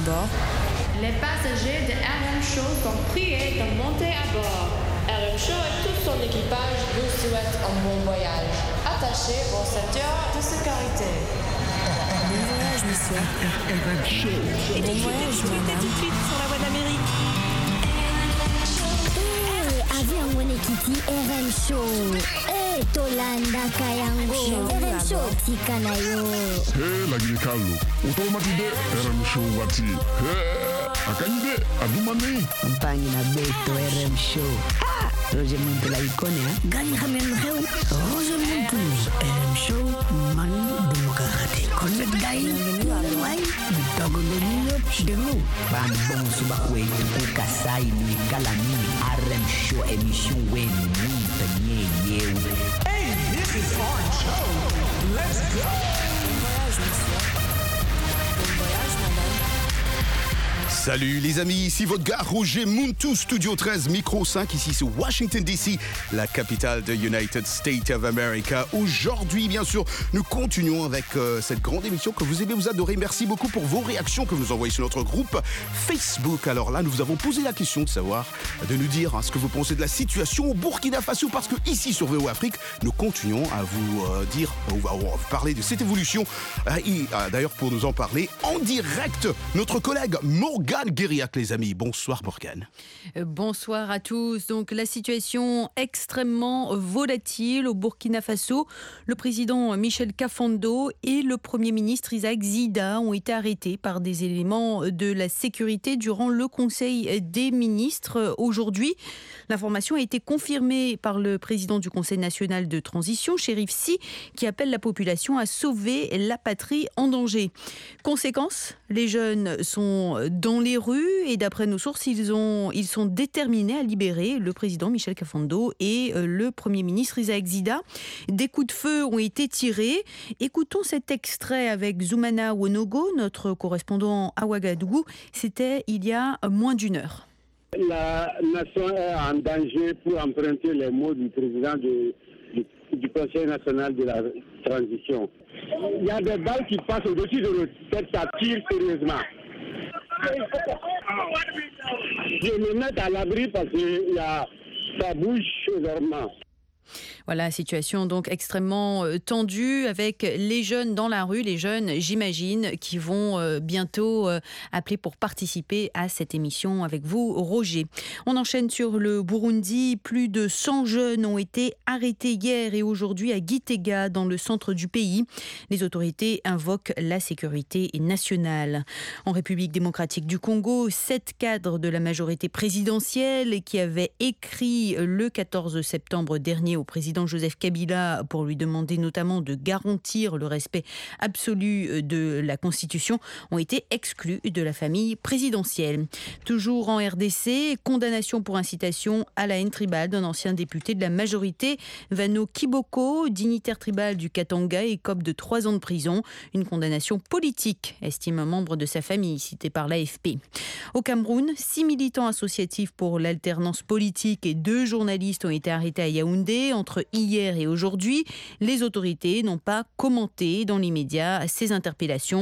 bord. Les passagers de RM Show sont priés de monter à bord. RM Show et tout son équipage vous souhaitent un bon voyage. Attachez vos ceintures de sécurité. Bon voyage, monsieur. RM Show. Et bon voyage, madame. Tout de suite sur la voie d'Amérique. Avion Wenekiti RM Show. Tolanda Kayango. RM Show Tikanayo. Lagi Carlo. Automatide RM Show wati. Akanyide adumani. Mpangi na beto RM Show. Roger Muntu la ikone ha. Gani hamen heu. Roger Muntu. RM Show man demokrate. Connect dai. Wai. Bitogo deniyo. Denu. Ban bon suba we tu kasai ni galani. RM Show émission we ni tanye yeu. Hey, this is our show. Let's go. Bon voyage, monsieur. Bon voyage, madame. Salut les amis, ici votre gars Roger Muntu, Studio 13, Micro 5, ici c'est Washington DC, la capitale de United States of America. Aujourd'hui, bien sûr, nous continuons avec cette grande émission que vous aimez, vous adorez. Merci beaucoup pour vos réactions que vous envoyez sur notre groupe Facebook. Alors là, nous vous avons posé la question de savoir, de nous dire ce que vous pensez de la situation au Burkina Faso, parce que ici sur VO Afrique, nous continuons à vous dire, à vous parler de cette évolution. Et d'ailleurs, pour nous en parler en direct, notre collègue Morgane Guériac, les amis. Bonsoir Morgane. Bonsoir à tous. Donc la situation extrêmement volatile au Burkina Faso. Le président Michel Kafando et le premier ministre Isaac Zida ont été arrêtés par des éléments de la sécurité durant le Conseil des ministres aujourd'hui. L'information a été confirmée par le président du Conseil national de transition, Chérif Sy, qui appelle la population à sauver la patrie en danger. Conséquence, les jeunes sont dans les rues et d'après nos sources, ils sont déterminés à libérer le président Michel Kafando et le Premier ministre Isaac Zida. Des coups de feu ont été tirés. Écoutons cet extrait avec Zoumana Wonogo, notre correspondant à Ouagadougou. C'était il y a moins d'une heure. La nation est en danger, pour emprunter les mots du président du Conseil national de la transition. Il y a des balles qui passent au-dessus de notre tête, ça tire sérieusement. Je me mets à l'abri parce que ça bouge énormément. Voilà, situation donc extrêmement tendue avec les jeunes dans la rue, les jeunes, j'imagine, qui vont bientôt appeler pour participer à cette émission avec vous, Roger. On enchaîne sur le Burundi. Plus de 100 jeunes ont été arrêtés hier et aujourd'hui à Gitega, dans le centre du pays. Les autorités invoquent la sécurité nationale. En République démocratique du Congo, 7 cadres de la majorité présidentielle qui avaient écrit le 14 septembre dernier au président Joseph Kabila pour lui demander notamment de garantir le respect absolu de la Constitution ont été exclus de la famille présidentielle. Toujours en RDC, condamnation pour incitation à la haine tribale d'un ancien député de la majorité, Vano Kiboko, dignitaire tribal du Katanga, écope de 3 ans de prison. Une condamnation politique, estime un membre de sa famille, cité par l'AFP. Au Cameroun, 6 militants associatifs pour l'alternance politique et 2 journalistes ont été arrêtés à Yaoundé entre hier et aujourd'hui. Les autorités n'ont pas commenté dans les médias ces interpellations.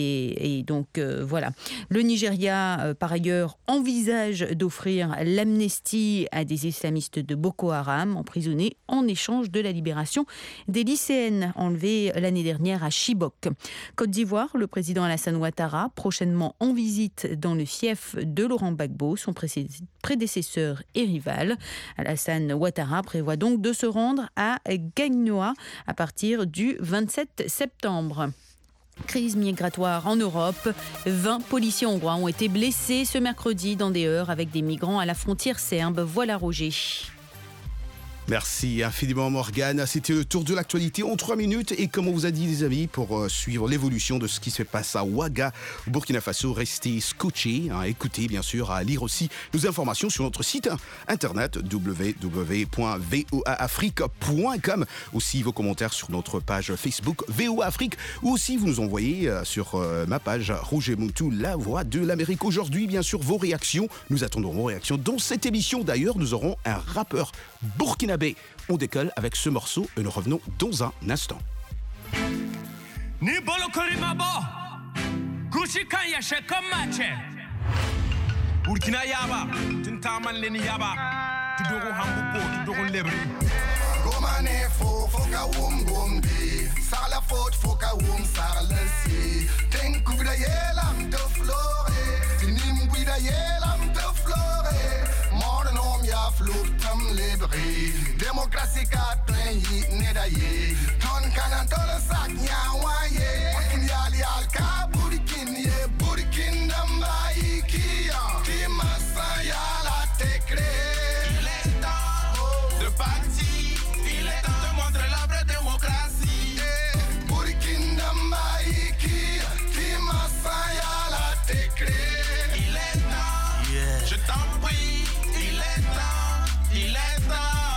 Voilà. Le Nigeria, par ailleurs, envisage d'offrir l'amnistie à des islamistes de Boko Haram emprisonnés en échange de la libération des lycéennes enlevées l'année dernière à Chibok. Côte d'Ivoire, le président Alassane Ouattara, prochainement en visite dans le fief de Laurent Gbagbo, son prédécesseur et rival. Alassane Ouattara prévoit donc de se rendre à Gagnoa à partir du 27 septembre. Crise migratoire en Europe. 20 policiers hongrois ont été blessés ce mercredi dans des heurts avec des migrants à la frontière serbe. Voilà Roger. Merci infiniment Morgane. C'était le tour de l'actualité en 3 minutes. Et comme on vous a dit les amis, pour suivre l'évolution de ce qui se passe à Ouaga, au Burkina Faso, restez scotchés, écoutez bien sûr, à lire aussi nos informations sur notre site internet www.voaafrique.com. Aussi vos commentaires sur notre page Facebook VOA Afrique, ou aussi vous nous envoyez sur ma page Roger Muntu, la voix de l'Amérique. Aujourd'hui, bien sûr, vos réactions. Nous attendons vos réactions. Dans cette émission, d'ailleurs, nous aurons un rappeur burkinabé. On décolle avec ce morceau et nous revenons dans un instant. Ni bolo korimabo, Rushikan Yashe Komache. Burkina Yaba, Tintaman Leni Yaba, Tudoro Hambuko, Tudoro Lebri. Gomane fo foka wum gombi, sala fot foka wum sarlesi. Ten kubida yelam de flore, tinim kubida yelam de flore. Morgen om ya flutam lebri, demokrasi ka tren yi nedaye. Ton kanan tole sak nyawaye, burkin yali alka burkin ye burkin damba ikia. Timasa yala tekre. Il est temps de partir, il est temps de montrer la vraie démocratie. Burkin damba ikia, timasa yala tekre. Il est temps, je t'en prie, il est temps, il est temps.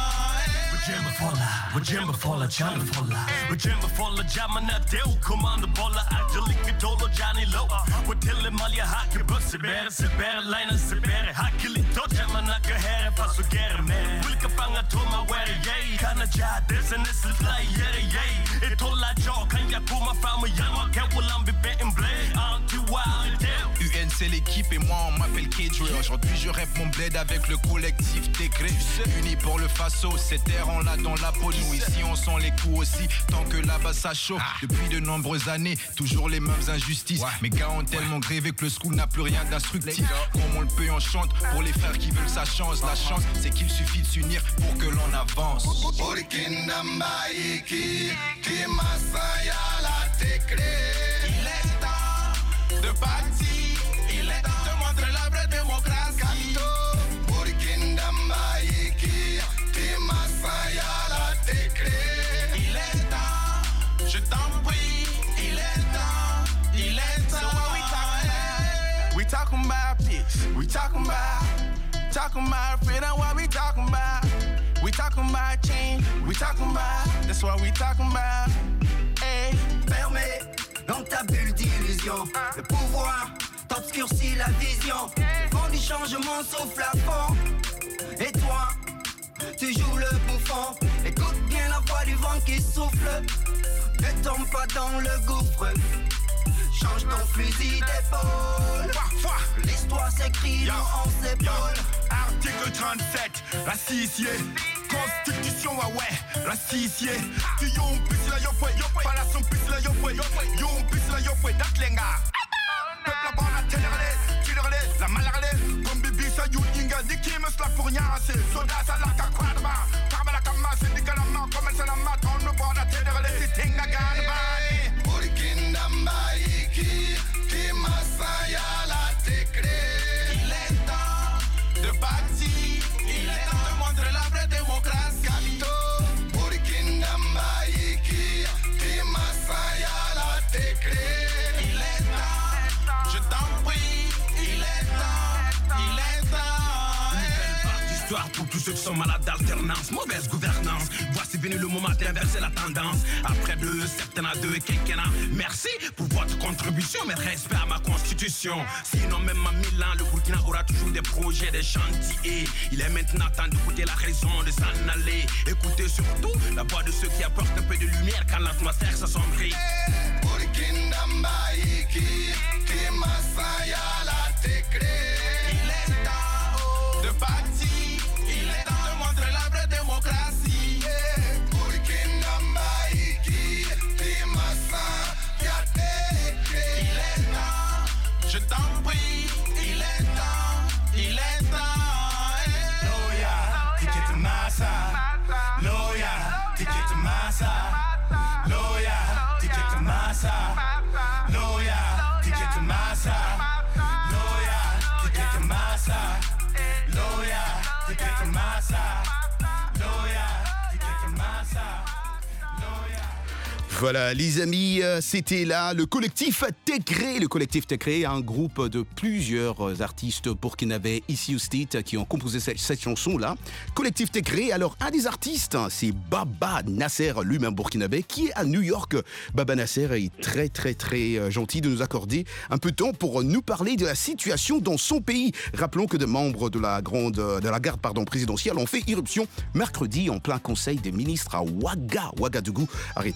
Wajemba fola, Johnny fola. Wajemba fola, Jamana Deo, Commander Bola, Angelica Dolo, Johnny Low. Watele Malia Haki, Bussibere, Sibere, Lina, Sibere, Hakili, Dojamanaka, Harry, Pasugere, man. Wilkapanga, Toma, where yay, Kanaja, this and this is like yay. It all like Joe, can you pull my family, young, can't will be betting blade, anti-wild, UNC l'équipe et moi on m'appelle K-Drill. Aujourd'hui je rêve mon bled avec le collectif Tégré. Unis pour le Faso, cette terre on l'a dans la police. Nous ici on sent les coups aussi, tant que là-bas ça chauffe. Depuis de nombreuses années, toujours les mêmes injustices. Mes gars ont tellement grévé que le school n'a plus rien d'instructif. Comme on le peut on chante pour les frères qui veulent sa chance. La chance c'est qu'il suffit de s'unir pour que l'on avance. Il est temps de partir. Il est temps de montrer la vraie démocratie. Il est temps, je t'en prie. Il est temps, il est temps. So what we talking about peace. We talking about freedom. What we talking about? We talking about change. We talking about. That's what we talking about. Hey, fermé dans ta bulle d'illusion. Le pouvoir t'obscurcit la vision. Le vent du changement souffle à fond. Et toi, tu joues le bouffon. Écoute bien la voix du vent qui souffle. Ne tombe pas dans le gouffre. Change ton fusil d'épaule. L'histoire s'écrit dans 11 épaules. Article 37, la 6 Constitution, ouais, la 6 Tu yon pis la yopwe, pas la son pis la yopwe. Yon pis la yopwe, datlenga. Peuple la bonne à télérer, tu le relais, la malarlé. Comme bibi sa yon inga, ni qui me sla pour rien, c'est soldat sa la kakwadba. Kabala kama, c'est ni kalama, comme elle s'en a mat, on ne bonne à télérer, c'est tinga ganba. Burkindamba iki, qui masaya la tekre. Il est temps de partir, il est temps de montrer la vraie démocratie. Burkindamba iki, qui masaya la tekre. Il est temps, je t'en prie, il est temps, il est temps. Nouvelle page d'histoire pour tous ceux qui sont malades d'alternance, mauvaise gouvernance. Voici venu le moment d'inverser la tendance. Après 2 septennats, 2 quinquennats, merci pour votre contribution, mais respect à ma constitution. Sinon même à Milan, le Burkina aura toujours des projets, des chantiers. Il est maintenant temps d'écouter la raison de s'en aller. Écoutez surtout la voix de ceux qui apportent un peu de lumière quand l'atmosphère s'assombrit. Burkindamba iki, qui masaya la tekre. Il est temps de partir, il est temps de montrer la vraie démocratie. Burkindamba iki, qui masaya tekre. Il est temps, je t'en prie, il est temps, il est temps. Loya, ticket to massa. Loya, ticket to massa. Loya, ticket to massa. Loya, ticket to massa. Loya, ticket to massa. Loya, ticket to massa. Loya, ticket to massa. Voilà les amis, c'était là le collectif Tégré. Le collectif Tégré, un groupe de plusieurs artistes burkinabés ici au State qui ont composé cette chanson-là. Collectif Tégré, alors un des artistes, c'est Baba Nasser, lui-même burkinabé, qui est à New York. Baba Nasser est très très très gentil de nous accorder un peu de temps pour nous parler de la situation dans son pays. Rappelons que des membres de la garde présidentielle ont fait irruption mercredi en plein conseil des ministres à Ouagadougou, arrêtant les ministres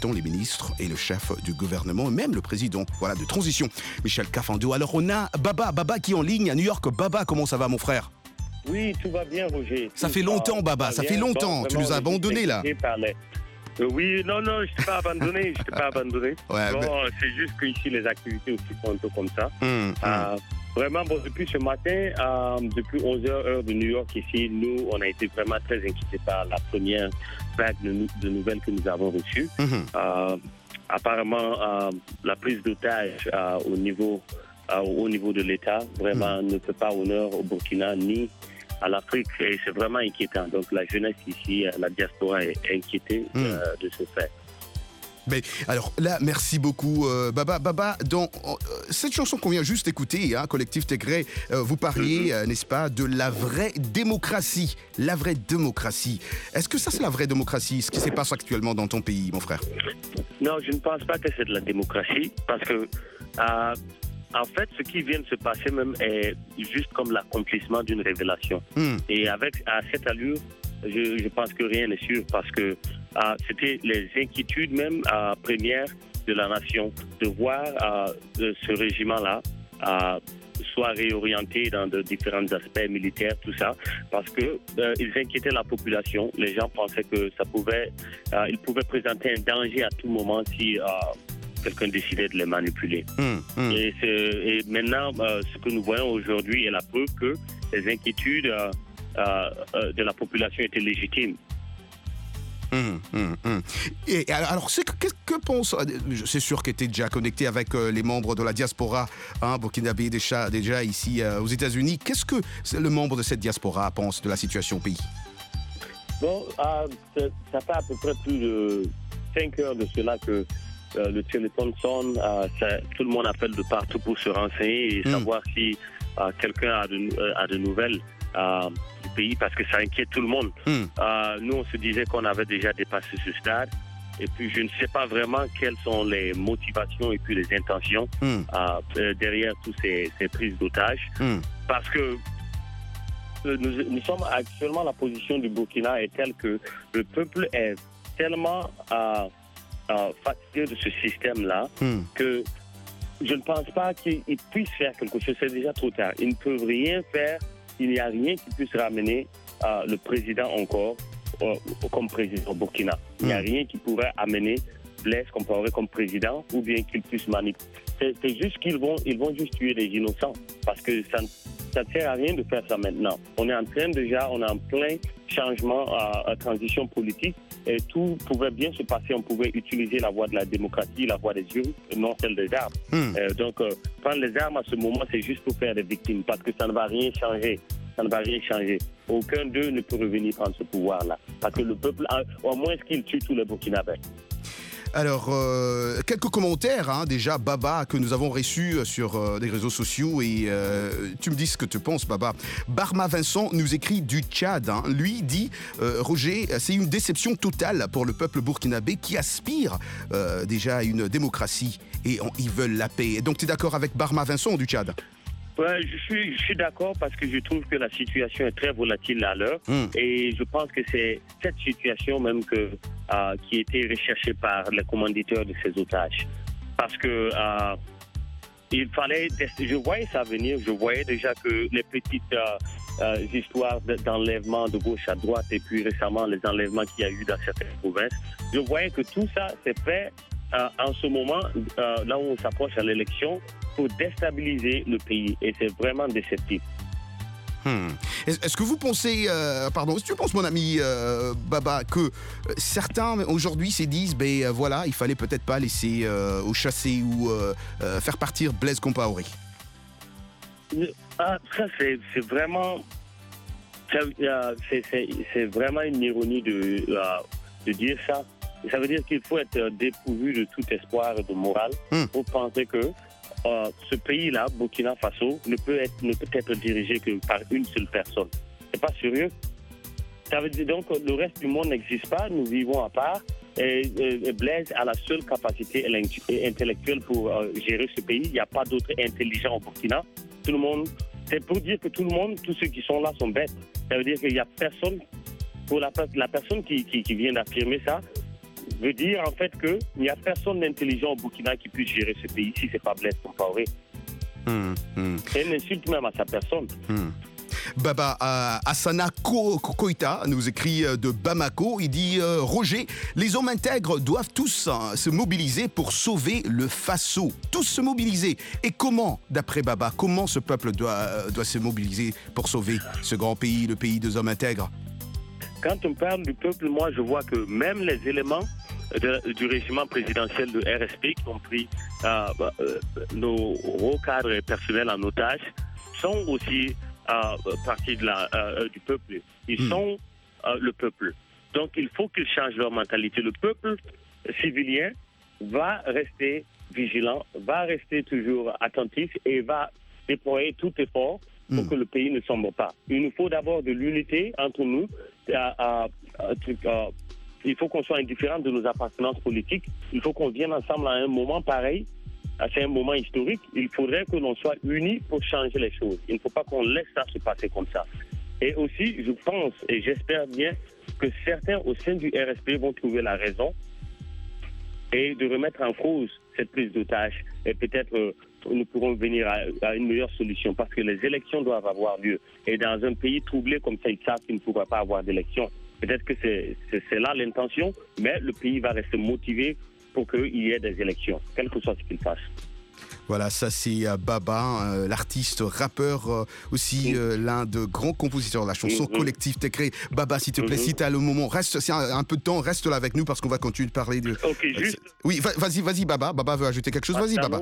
ministre et le chef du gouvernement, même le président de transition, Michel Kafando. Alors on a Baba qui est en ligne à New York. Baba, comment ça va mon frère? Oui, tout va bien, Roger. Ça fait longtemps, Baba, ça fait longtemps. Tu nous as abandonnés, là. Oui, non, je ne t'ai pas abandonné. Ouais, c'est juste qu'ici, les activités aussi sont un peu comme ça. Vraiment, depuis ce matin, depuis 11h, heure de New York, ici, nous, on a été vraiment très inquiétés par la première vague de nouvelles que nous avons reçues. Apparemment, la prise d'otage au niveau de l'État, vraiment, ne fait pas honneur au Burkina ni à l'Afrique, et c'est vraiment inquiétant. Donc la jeunesse ici, la diaspora est inquiétée de ce fait. Mais alors là, merci beaucoup Baba. Dans cette chanson qu'on vient juste écouter, Collectif Tégré, vous parliez, n'est-ce pas, de la vraie démocratie. La vraie démocratie. Est-ce que ça, c'est la vraie démocratie, ce qui se passe actuellement dans ton pays, mon frère? Non, je ne pense pas que c'est de la démocratie, parce que en fait, ce qui vient de se passer même est juste comme l'accomplissement d'une révélation. Et à cette allure, je pense que rien n'est sûr, parce que c'était les inquiétudes même premières de la nation de voir ce régiment-là soit réorienté dans de différents aspects militaires, tout ça, parce que ils inquiétaient la population. Les gens pensaient que ils pouvaient présenter un danger à tout moment si quelqu'un décidait de les manipuler. Et maintenant, ce que nous voyons aujourd'hui est la preuve que les inquiétudes de la population étaient légitimes. Et alors, que pense... C'est sûr que tu es déjà connecté avec les membres de la diaspora burkinabé déjà ici aux États-Unis. Qu'est-ce que le membre de cette diaspora pense de la situation au pays? Bon, ça fait à peu près plus de 5 heures de cela que le téléphone sonne, tout le monde appelle de partout pour se renseigner et savoir si quelqu'un a de nouvelles du pays, parce que ça inquiète tout le monde. Nous, on se disait qu'on avait déjà dépassé ce stade, et puis je ne sais pas vraiment quelles sont les motivations et puis les intentions derrière toutes ces prises d'otages, parce que nous sommes actuellement, la position du Burkina est telle que le peuple est tellement fatigué de ce système-là que je ne pense pas qu'ils puissent faire quelque chose. C'est déjà trop tard. Ils ne peuvent rien faire. Il n'y a rien qui puisse ramener le président encore comme président au Burkina. Il n'y a rien qui pourrait amener Blaise Compaoré comme président, ou bien qu'il puisse manipuler. C'est juste qu'ils vont juste tuer les innocents, parce que ça ne sert à rien de faire ça maintenant. On est en plein changement, transition politique, et tout pouvait bien se passer. On pouvait utiliser la voie de la démocratie, la voie des urnes, et non celle des armes. Donc, prendre les armes à ce moment, c'est juste pour faire des victimes, parce que ça ne va rien changer. Aucun d'eux ne peut revenir prendre ce pouvoir-là, parce que le peuple, au moins, qu'il tue tous les Burkinabés. Alors, quelques commentaires, déjà, Baba, que nous avons reçus sur les réseaux sociaux, et tu me dis ce que tu penses, Baba. Barma Vincent nous écrit du Tchad. Lui dit, Roger, c'est une déception totale pour le peuple burkinabé qui aspire déjà à une démocratie, et ils veulent la paix. Donc, tu es d'accord avec Barma Vincent du Tchad? Ouais, je suis d'accord, parce que je trouve que la situation est très volatile à l'heure, et je pense que c'est cette situation même qui a été recherchée par les commanditeurs de ces otages. Parce que il fallait... Je voyais ça venir, je voyais déjà que les petites histoires d'enlèvement de gauche à droite, et puis récemment les enlèvements qu'il y a eu dans certaines provinces, je voyais que tout ça s'est fait en ce moment, là où on s'approche à l'élection, pour déstabiliser le pays, et c'est vraiment déceptif. Est-ce que vous pensez, est-ce que tu penses, mon ami Baba, que certains aujourd'hui se disent, voilà, il fallait peut-être pas laisser au chasser ou faire partir Blaise Compaoré? Ça, c'est vraiment, c'est vraiment une ironie de dire ça. Ça veut dire qu'il faut être dépourvu de tout espoir et de morale pour penser que ce pays-là, Burkina Faso, ne peut être dirigé que par une seule personne. C'est pas sérieux. Ça veut dire donc que le reste du monde n'existe pas, nous vivons à part, et Blaise a la seule capacité intellectuelle pour gérer ce pays. Il n'y a pas d'autres intelligents au Burkina. Tout le monde, c'est pour dire que tous ceux qui sont là sont bêtes. Ça veut dire qu'il n'y a personne, pour la personne qui vient d'affirmer ça, veut dire en fait qu'il n'y a personne d'intelligent au Burkina qui puisse gérer ce pays si ce n'est pas Blaise Compaoré. C'est une insulte même à sa personne. Baba Hassana Koita nous écrit de Bamako. Il dit Roger, les hommes intègres doivent tous se mobiliser pour sauver le Faso. Tous se mobiliser. Et comment, d'après Baba, comment ce peuple doit se mobiliser pour sauver ce grand pays, le pays des hommes intègres? Quand on parle du peuple, moi je vois que même les éléments du régiment présidentiel de RSP qui ont pris nos hauts cadres personnels en otage sont aussi partie du peuple. Ils sont le peuple. Donc il faut qu'ils changent leur mentalité. Le peuple civilien va rester vigilant, va rester toujours attentif et va déployer tout effort pour que le pays ne sombre pas. Il nous faut d'abord de l'unité entre nous. Il faut qu'on soit indifférent de nos appartenances politiques. Il faut qu'on vienne ensemble à un moment pareil. C'est un moment historique. Il faudrait que l'on soit unis pour changer les choses. Il ne faut pas qu'on laisse ça se passer comme ça. Et aussi, je pense et j'espère bien que certains au sein du RSP vont trouver la raison et de remettre en cause cette prise d'otage. Et peut-être nous pourrons venir à une meilleure solution parce que les élections doivent avoir lieu. Et dans un pays troublé comme ça, ils savent qu'il ne pourra pas avoir d'élections. Peut-être que c'est là l'intention, mais le pays va rester motivé pour qu'il y ait des élections, quel que soit ce qu'il fasse. Voilà, ça c'est Baba, l'artiste, rappeur, aussi l'un de grands compositeurs de la chanson collective Tekre. Baba, s'il te plaît, si tu as le moment, reste, si un peu de temps, reste là avec nous parce qu'on va continuer de parler de... Ok, juste... Oui, vas-y Baba, Baba veut ajouter quelque chose, vas-y Baba.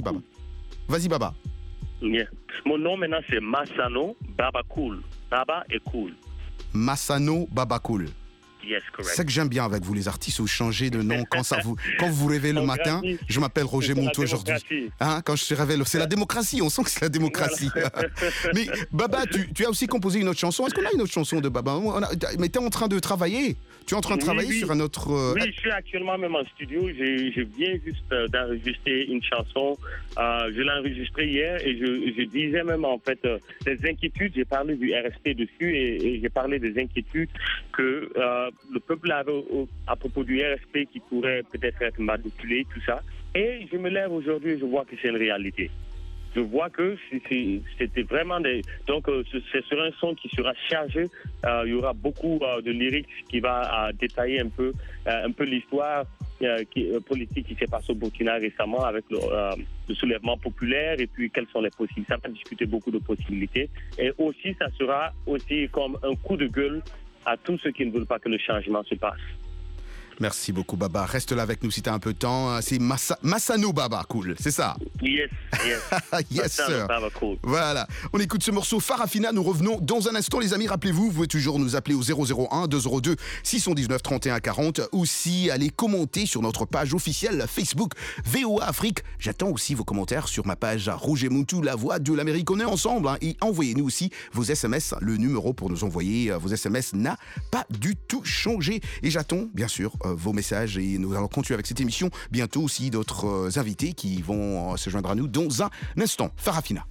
Vas-y Baba. Yeah. Mon nom maintenant c'est Massano Baba Cool. Baba est cool. Massano Baba Cool. Yes, correct. C'est ça que j'aime bien avec vous les artistes, vous changez de nom quand vous vous réveillez le matin. Je m'appelle Roger Montou aujourd'hui. Quand je suis réveillé, c'est la démocratie, on sent que c'est la démocratie. Mais Baba, tu as aussi composé une autre chanson. Est-ce qu'on a une autre chanson de Baba? Mais tu es en train de travailler. Tu es en train de travailler sur un autre... Oui, je suis actuellement même en studio. Je viens juste d'enregistrer une chanson. Je l'ai enregistrée hier et je disais même en fait des inquiétudes. J'ai parlé du RSP dessus et j'ai parlé des inquiétudes que le peuple avait à propos du RSP qui pourrait peut-être être manipulé, tout ça. Et je me lève aujourd'hui et je vois que c'est une réalité. Je vois que c'était vraiment des... Donc, ce sera un son qui sera chargé. Il y aura beaucoup de lyrics qui va détailler un peu l'histoire politique qui s'est passée au Burkina récemment avec le soulèvement populaire et puis quelles sont les possibilités. Ça va discuter beaucoup de possibilités. Et aussi, ça sera aussi comme un coup de gueule à tous ceux qui ne veulent pas que le changement se passe. Merci beaucoup Baba. Reste là avec nous si tu as un peu de temps. C'est Massano Baba Cool, c'est ça? Yes. Yes sir. Baba Cool. Voilà, on écoute ce morceau Farafina. Nous revenons dans un instant les amis. Rappelez-vous, vous pouvez toujours nous appeler au 001 202 619 31 40 ou si allez commenter sur notre page officielle Facebook VOA Afrique. J'attends aussi vos commentaires sur ma page Roger Montou, la voix de l'Amérique. On est ensemble et envoyez-nous aussi vos SMS. Le numéro pour nous envoyer vos SMS n'a pas du tout changé. Et j'attends bien sûr vos messages et nous allons continuer avec cette émission. Bientôt aussi d'autres invités qui vont se joindre à nous dans un instant. Farafina.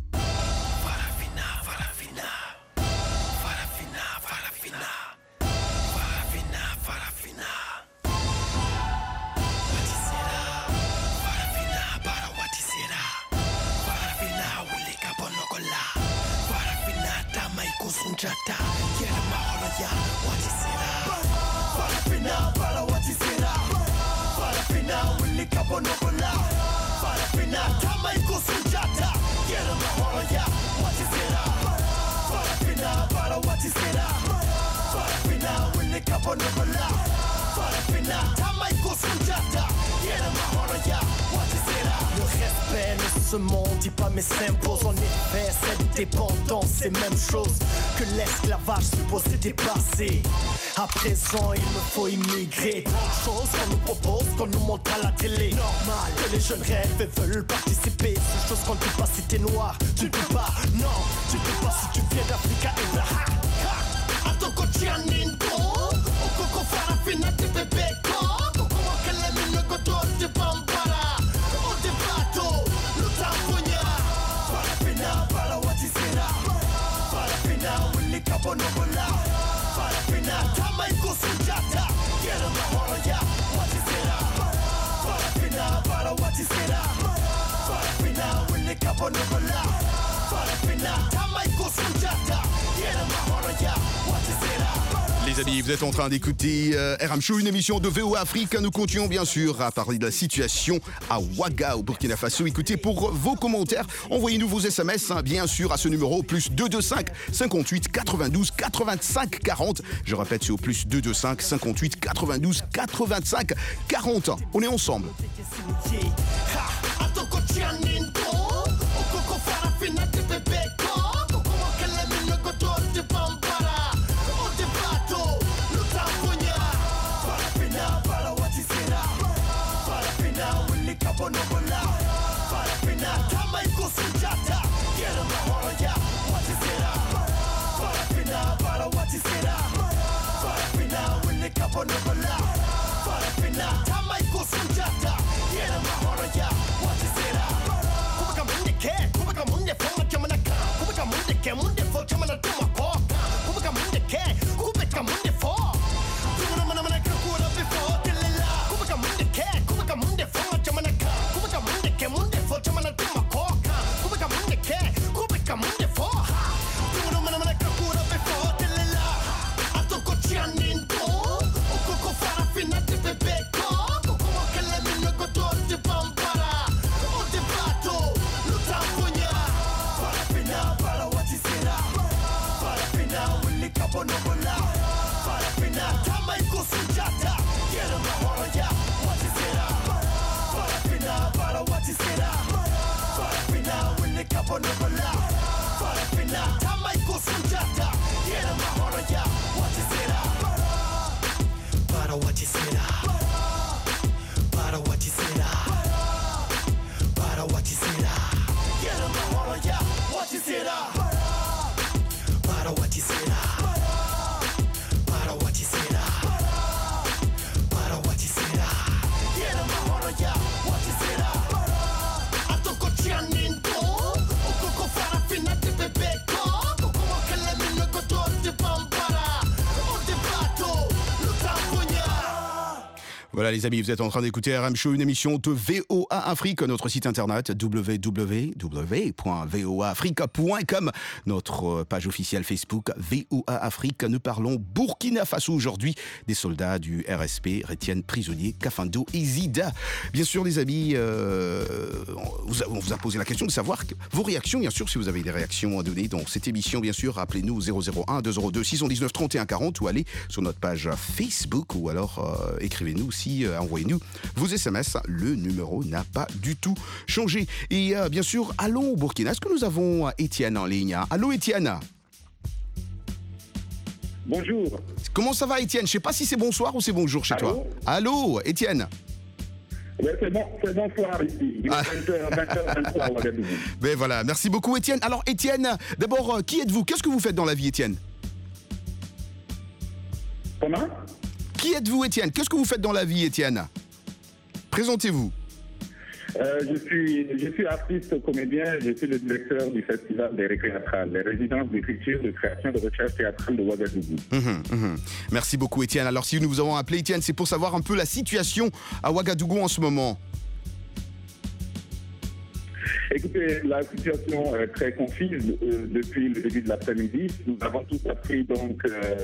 Le respect ne se mendie pas mais s'impose. En effet, cette dépendance c'est même chose que l'esclavage supposé dépasser. À présent, il me faut immigrer. Tant de choses qu'on nous propose, qu'on nous montre à la télé. Normal que les jeunes rêvent et veulent participer. Ces choses qu'on ne peut pas si t'es noir, tu ne peux pas. Non, tu ne peux pas si tu viens d'Afrique et de Atoko Chianinko, Okoko Farafina te bebeko, Okoko Kelemi Nokoto te Pampara, Ote Pato, Lutafunya, Farafina, Parawatisera, Farafina, Willy Kabonobola, Farafina, Tamaiko Sujata, Get him a Les amis, vous êtes en train d'écouter RM Show, une émission de VOA Afrique. Nous continuons bien sûr à parler de la situation à Ouaga, au Burkina Faso. Écoutez, pour vos commentaires, envoyez-nous vos SMS, bien sûr, à ce numéro, plus 225 58 92 85 40. Je répète, c'est au plus 225 58 92 85 40. On est ensemble. Voilà les amis, vous êtes en train d'écouter RM Show, une émission de VOA Afrique, notre site internet www.voaafrique.com, notre page officielle Facebook VOA Afrique. Nous parlons Burkina Faso aujourd'hui, des soldats du RSP retiennent prisonniers Kafando et Zida. Bien sûr les amis, on vous a posé la question de savoir vos réactions, bien sûr, si vous avez des réactions à donner dans cette émission, bien sûr, appelez-nous 001 202 619 31 40 ou allez sur notre page Facebook ou alors écrivez-nous aussi, envoyez-nous vos SMS, le numéro n'a pas du tout changé. Et bien sûr, allons au Burkina. Est-ce que nous avons Étienne en ligne? Allô Étienne? Bonjour. Comment ça va Étienne? Je ne sais pas si c'est bonsoir ou c'est bonjour chez toi. Allô Étienne? C'est bonsoir ici. Il est 20h23 à Ouagadougou. Ben voilà, merci beaucoup Étienne. Alors Étienne, d'abord, qui êtes-vous? Qu'est-ce que vous faites dans la vie Étienne? Comment? Qui êtes-vous Étienne? Qu'est-ce que vous faites dans la vie Étienne? Présentez-vous. Je suis artiste comédien, je suis le directeur du festival des récréatrales, les résidences d'écriture, de création, de recherche théâtrale de Ouagadougou. Merci beaucoup Étienne. Alors si nous vous avons appelé Étienne, c'est pour savoir un peu la situation à Ouagadougou en ce moment. Écoutez, la situation est très confuse depuis le début de l'après-midi. Nous avons tous appris donc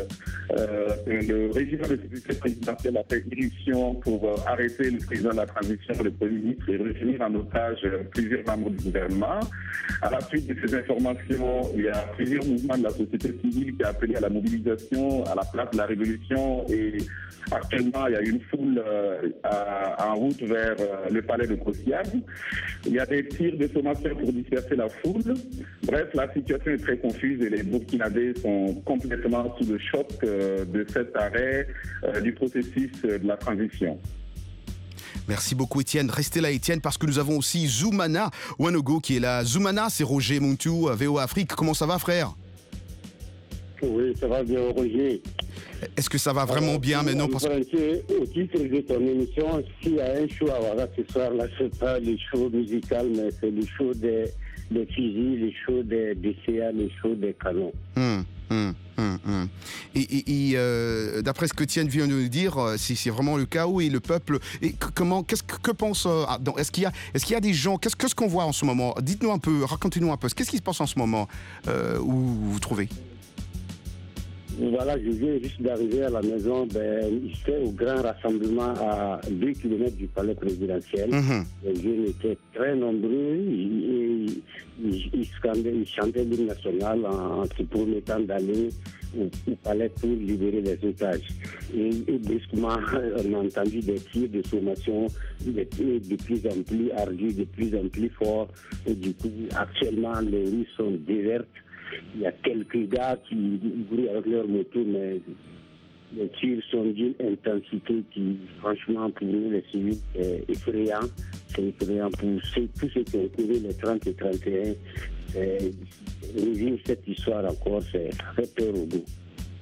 le régime de sécurité présidentielle a fait irruption pour arrêter le président de la transition, le Premier ministre, et retenir en otage plusieurs membres du gouvernement. À la suite de ces informations, il y a plusieurs mouvements de la société civile qui ont appelé à la mobilisation à la place de la révolution et actuellement il y a une foule en route vers le palais de Kosiag. Il y a des tirs de sommation pour disperser la foule. Bref, la situation est très confuse et les Burkinabés sont complètement sous le choc de cet arrêt du processus de la transition. Merci beaucoup Étienne. Restez là Étienne parce que nous avons aussi Zoumana Wanogo qui est là. Zoumana, c'est Roger Muntu, VOA Afrique. Comment ça va frère? Oui, ça va bien Roger. Est-ce que ça va vraiment bien maintenant parce que... Au titre de ton émission, s'il y a un show à Ouaga ce soir, là, c'est pas le show musical, mais c'est le show des fusils, le show des CA, le show des canons. Et d'après ce que Tienne vient de nous dire, c'est vraiment le chaos et le peuple. Et que pense est-ce qu'il y a des gens, qu'est-ce qu'on voit en ce moment? Dites-nous un peu, racontez-nous un peu. Qu'est-ce qui se passe en ce moment où vous vous trouvez? Voilà, je viens juste d'arriver à la maison. J'étais au grand rassemblement à 2 km du palais présidentiel. Les jeunes étaient très nombreux. Ils chantaient l'hymne national en se promettant d'aller au palais pour libérer les otages. Et brusquement, on a entendu des tirs de sommation de plus en plus ardus, de plus en plus forts. Et du coup, actuellement, les rues sont désertes. Il y a quelques gars qui brûlent avec leur moto, mais les tirs sont d'une intensité qui, franchement, pour nous, les civils, c'est effrayant. C'est effrayant pour tous ceux qui ont couru les 30 et 31. Revivre cette histoire encore, ça fait peur au bout.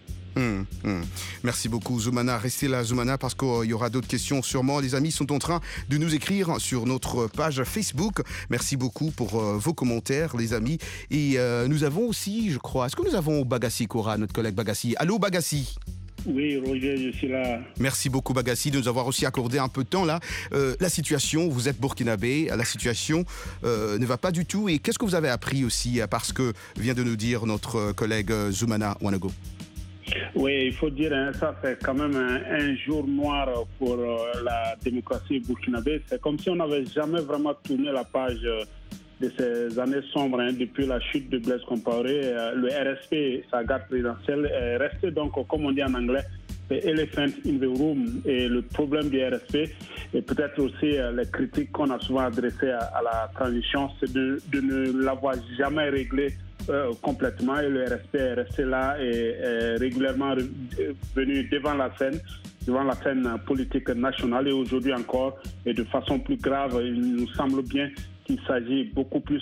Merci beaucoup Zoumana, restez là Zoumana parce qu'il y aura d'autres questions sûrement. Les amis sont en train de nous écrire sur notre page Facebook. Merci beaucoup pour vos commentaires les amis. Et nous avons aussi, je crois, est-ce que nous avons Bagassi Koura, notre collègue Bagassi? Allô Bagassi? Oui, Roger, je suis là. Merci beaucoup, Bagassi, de nous avoir aussi accordé un peu de temps là. La situation, vous êtes burkinabé, la situation ne va pas du tout. Et qu'est-ce que vous avez appris aussi, parce que vient de nous dire notre collègue Zoumana Ouanago? Oui, il faut dire, ça c'est quand même un jour noir pour la démocratie burkinabé. C'est comme si on n'avait jamais vraiment tourné la page de ces années sombres depuis la chute de Blaise Compaoré. Le RSP, sa garde présidentielle, est resté donc, comme on dit en anglais, the elephant in the room. Et le problème du RSP, et peut-être aussi les critiques qu'on a souvent adressées à la transition, c'est de ne l'avoir jamais réglé complètement. Et le RSP est resté là et est régulièrement venu devant la scène politique nationale. Et aujourd'hui encore, et de façon plus grave, il nous semble bien qu'il s'agit beaucoup plus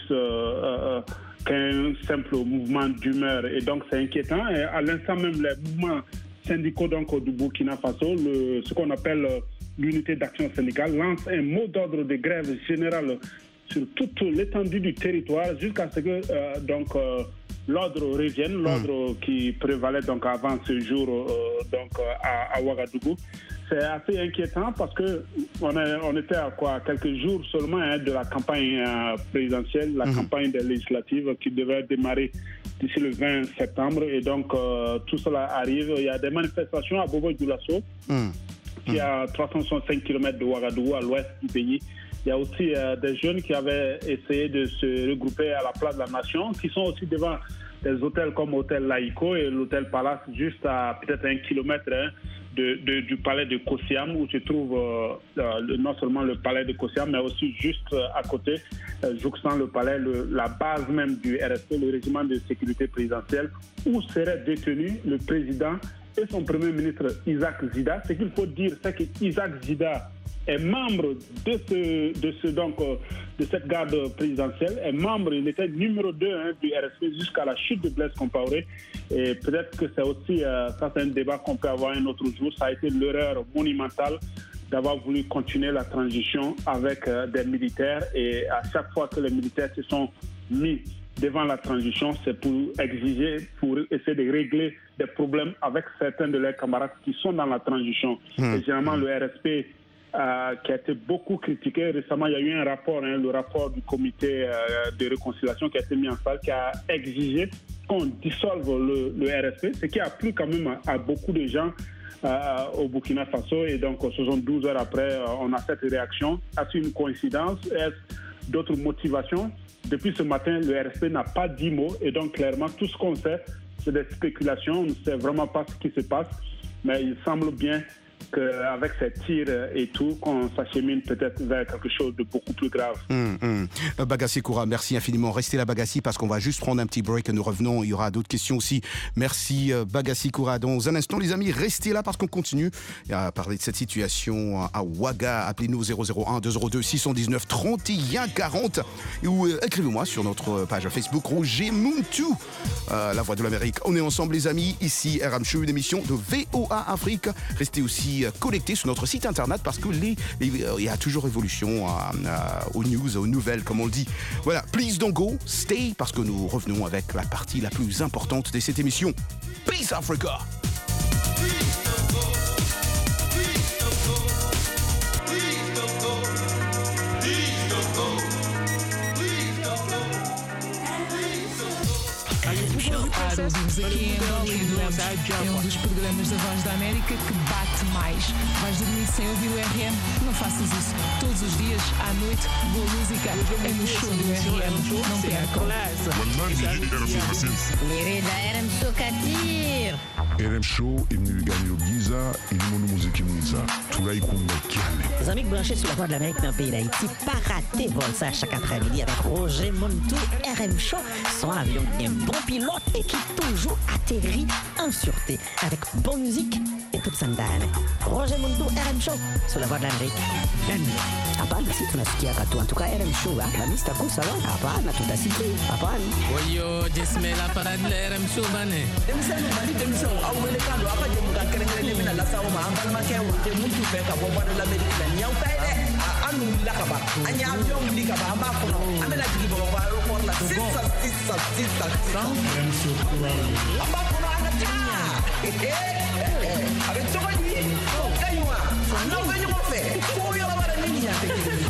qu'un simple mouvement d'humeur. Et donc c'est inquiétant. Et à l'instant même, les mouvements syndicaux donc, du Burkina Faso, ce qu'on appelle l'unité d'action syndicale, lance un mot d'ordre de grève générale sur toute l'étendue du territoire jusqu'à ce que l'ordre revienne, l'ordre qui prévalait donc avant ce jour à Ouagadougou. C'est assez inquiétant parce que on était à quelques jours seulement de la campagne présidentielle, la campagne des législatives qui devait démarrer d'ici le 20 septembre. Et donc tout cela arrive. Il y a des manifestations à Bobo-Dioulasso, qui est à 365 km de Ouagadougou, à l'ouest du pays. Il y a aussi des jeunes qui avaient essayé de se regrouper à la place de la Nation, qui sont aussi devant des hôtels comme l'hôtel Laïko et l'hôtel Palace, juste à peut-être 1 kilomètre du palais de Kossiam, où se trouve non seulement le palais de Kossiam, mais aussi juste à côté, jouxtant le palais, la base même du RSP, le régiment de sécurité présidentielle, où serait détenu le président et son premier ministre Isaac Zida. Ce qu'il faut dire, c'est que Isaac Zida est membre de cette garde présidentielle, il était numéro 2 du RSP jusqu'à la chute de Blaise Compaoré. Et peut-être que c'est aussi, ça c'est un débat qu'on peut avoir un autre jour, ça a été l'erreur monumentale d'avoir voulu continuer la transition avec des militaires. Et à chaque fois que les militaires se sont mis devant la transition, c'est pour essayer de régler des problèmes avec certains de leurs camarades qui sont dans la transition. Et généralement, le RSP qui a été beaucoup critiqué. Récemment, il y a eu un rapport, le rapport du comité de réconciliation qui a été mis en salle, qui a exigé qu'on dissolve le RSP, ce qui a plu quand même à beaucoup de gens au Burkina Faso. Et donc, 72 heures après, on a cette réaction. Est-ce une coïncidence? Est-ce d'autres motivations? Depuis ce matin, le RSP n'a pas dit mot. Et donc, clairement, tout ce qu'on sait, c'est des spéculations. On ne sait vraiment pas ce qui se passe. Mais il semble bien qu'avec ces tirs et tout, qu'on s'achemine peut-être vers quelque chose de beaucoup plus grave. Bagassi Koura, merci infiniment. Restez là, Bagassi, parce qu'on va juste prendre un petit break et nous revenons. Il y aura d'autres questions aussi. Merci, Bagassi Koura. Dans un instant, les amis, restez là parce qu'on continue à parler de cette situation à Ouaga. Appelez-nous 001 202 619 31 40 ou écrivez-moi sur notre page Facebook Roger Muntu, la voix de l'Amérique. On est ensemble, les amis. Ici, RM Show, une émission de VOA Afrique. Restez aussi aussi connecté sur notre site internet parce que il y a toujours évolution aux news, aux nouvelles, comme on le dit. Voilà, please don't go, stay, parce que nous revenons avec la partie la plus importante de cette émission. Peace Africa! Ouvintes aqui em Angola é um dos programas da Voz da América que bate mais. Vais dormir sem ouvir o RM? Não faças isso. Todos os dias, à noite, boa música é no show do RM. Não percam. Mirida RM Show Katir. RM Show imnigani Giza ilimono muziki mwiza tulai kunga kiale. Les amis branchés sur la Voix de l'Amérique dans le pays d'Haïti, pas rater vol ça chaque après-midi avec Roger Montou. RM Show, son avion un bon pilote et qui toujours atterrit en sûreté avec bonne musique et toute sa dame. Roger Montou, RM Show sur la Voix de l'Amérique. Hapana, si tunasikia katu. En tout cas, RM Show, la mista kusa lo. Hapana, tutasikia. Hapana. Oyo, jesmela para de RM Show bane. Demisano mali demisano au wele kando apa je muka kerengere mina la sawo ma ambal ma ke wote mutu be ka bo bana la Amerique la nyaw tay de anu la ka ba anya avion li ka ba amba ko no amela jigi bo ba aéroport la sisa RM Show amba ko no ana tinya avec toi ni kaywa no venyo mo fe ko yo la bara ni nya te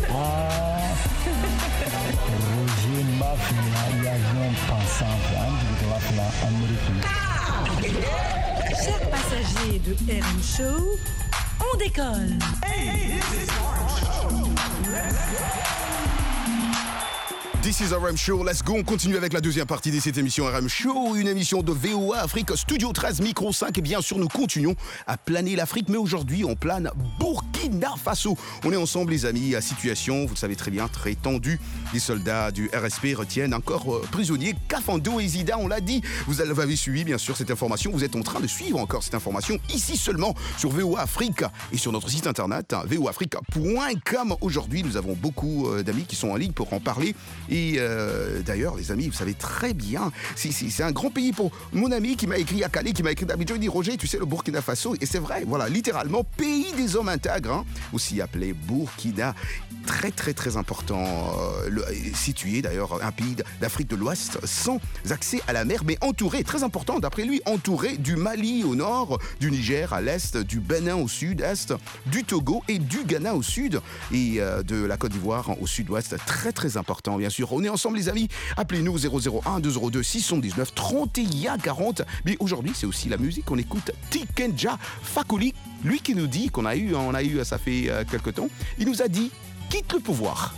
Roger Mafia y avion pensant de la Amérique. Chers passagers de RM Show, on décolle. Hey, this is RM Show. Let's go. This is RM Show, let's go, on continue avec la deuxième partie de cette émission RM Show, une émission de VOA Afrique, Studio 13, Micro 5, et bien sûr nous continuons à planer l'Afrique, mais aujourd'hui on plane Burkina Faso. On est ensemble les amis, à situation, vous le savez très bien, très tendue. Les soldats du RSP retiennent encore prisonniers Kafando et Zida, on l'a dit, vous avez suivi bien sûr cette information, vous êtes en train de suivre encore cette information ici seulement sur VOA Afrique et sur notre site internet voafrique.com. Aujourd'hui nous avons beaucoup d'amis qui sont en ligne pour en parler. Et d'ailleurs, les amis, vous savez très bien, c'est un grand pays pour mon ami qui m'a écrit à Calais, qui m'a écrit d'Abidjan, il dit Roger, tu sais, le Burkina Faso, et c'est vrai, voilà, littéralement, pays des hommes intègres, hein, aussi appelé Burkina, très très très important, situé d'ailleurs, un pays d'Afrique de l'Ouest, sans accès à la mer, mais entouré, très important d'après lui, entouré du Mali au nord, du Niger à l'est, du Bénin au sud-est, du Togo et du Ghana au sud, et de la Côte d'Ivoire au sud-ouest, très très important, bien sûr. On est ensemble les amis, appelez-nous 001 202 619 31 40. Mais aujourd'hui c'est aussi la musique, on écoute Tikenja Fakoli, lui qui nous dit qu'on a eu ça fait quelque temps, il nous a dit quitte le pouvoir.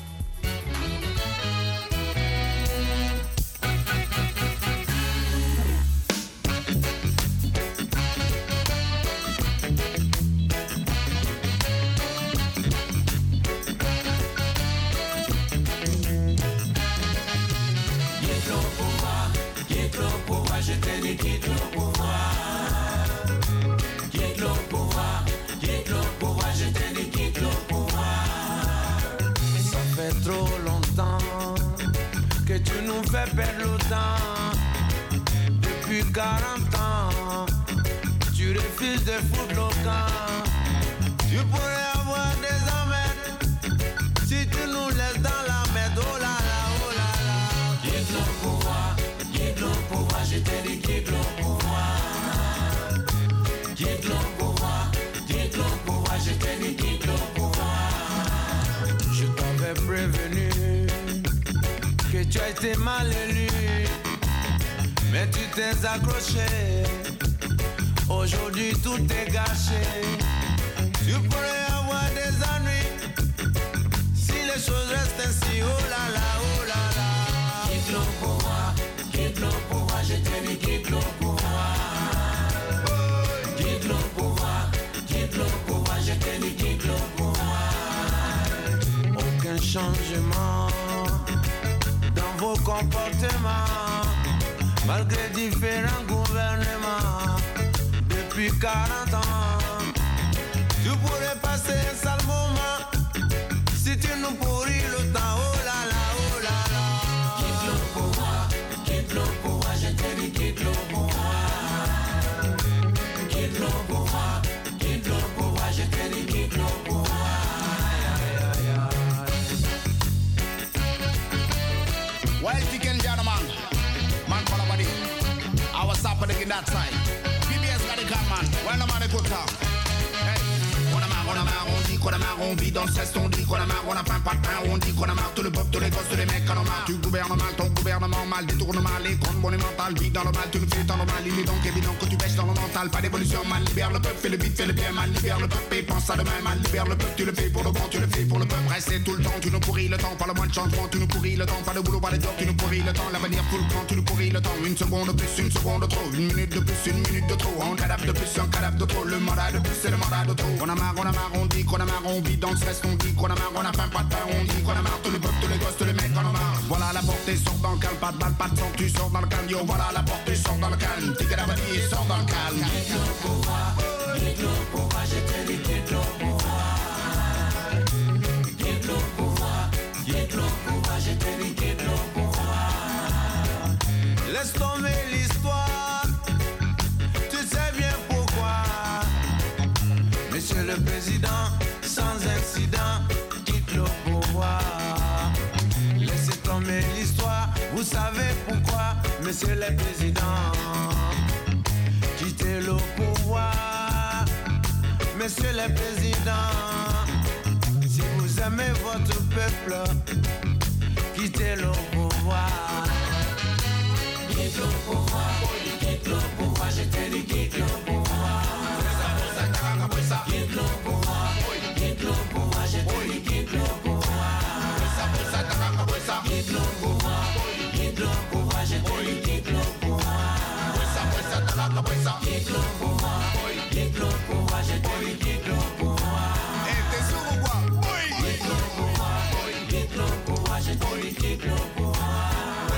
Je te dis quitte le pouvoir. Quitte le pouvoir, quitte le pouvoir, je te dis quitte le pouvoir. Ça fait trop longtemps que tu nous fais perdre le temps. Depuis 40 ans, tu refuses de foutre le camp. Tu pourrais avoir des emmerdes si tu nous laisses dans la merde. Oh là là, oh là là. Quitte le pouvoir, quitte le pouvoir, je te dis quitte le pouvoir. Quitte le pouvoir, quitte le pouvoir, je te dis quitte le pouvoir. Je t'avais prévenu que tu as été mal élu, mais tu t'es accroché. Aujourd'hui tout est gâché. Tu pourrais avoir des ennuis si les choses restent ainsi. Oh là là, oh là là. Quitte le pouvoir, quitte le pouvoir, je te dis quitte le pouvoir. Quitte le pouvoir, quitte le pouvoir, je te dis quitte le pouvoir. Aucun changement dans vos comportements, malgré différents gouvernements. Depuis 40 ans, tu pourrais passer un sale moment si tu nous pourris le temps. Oh là là, oh là là. Quitte le pouvoir, je te dis quitte le pouvoir. Quitte le pouvoir, in that side. PBS radical man, when the man go talk. Hey, on a marre, on dit qu'on a marre, on vit dans le cesse, on dit qu'on a marre, on a faim, pas de pain, on dit qu'on a marre, tout le peuple, tous les gosses, tous les mecs, en a marre. Tu gouvernes mal, ton gouvernement mal, détournement, les comptes monumentales, vivent dans le mal, tu le fais dans le mal, il est donc évident que tu baisses dans le mental, pas d'évolution, mal, libère le peuple, fais le vide, fais le bien, mal, libère le peuple, et pense à demain, mal, libère le peuple, tu le fais pour le bon, tu le fais pour le peuple, restez tout le temps, tu nous pourris le temps, pas le moins de changement, tu nous pourris le temps, pas de boulot, pas de job, tu nous pourris le temps, l'avenir tout le temps, tu nous pourris le temps, une seconde de plus, une seconde de trop, une minute de plus, une minute de trop, un cadavre de plus, un cadavre de trop, le mandat de plus, c'est le mandat de trop, on a marre, on dit qu'on a marre, on vit dans le stress, on dit qu'on a marre, on a faim, pas de pain, on dit qu'on a marre, tout le peuple, tous les gosses, tous les mecs, on a marre, voilà la porte, sort dans le calme, pas de balle, pas de sang, tu sors dans le calme, yo, voilà la porte, sort dans le calme, t'es qu'à la vanille, sort dans le calme. Quitte le pouvoir, je te dis quitte le pouvoir. Quitte le pouvoir, je te dis quitte le pouvoir. Laisse tomber l'histoire, tu sais bien pourquoi. Monsieur le Président, sans incident, quitte le pouvoir. Laissez tomber l'histoire, vous savez pourquoi, Monsieur le Président. Quittez le pouvoir, Monsieur le Président. Si vous aimez votre peuple, quittez le pouvoir. Quitte le pouvoir, je te dis quitte le pouvoir. Quitte le pouvoir, je te dis quitte le pouvoir. Quitte le pouvoir, je te dis quitte le pouvoir. Quitte le pouvoir, je te dis quitte le pouvoir. Quitte le pouvoir, je te dis quitte le pouvoir.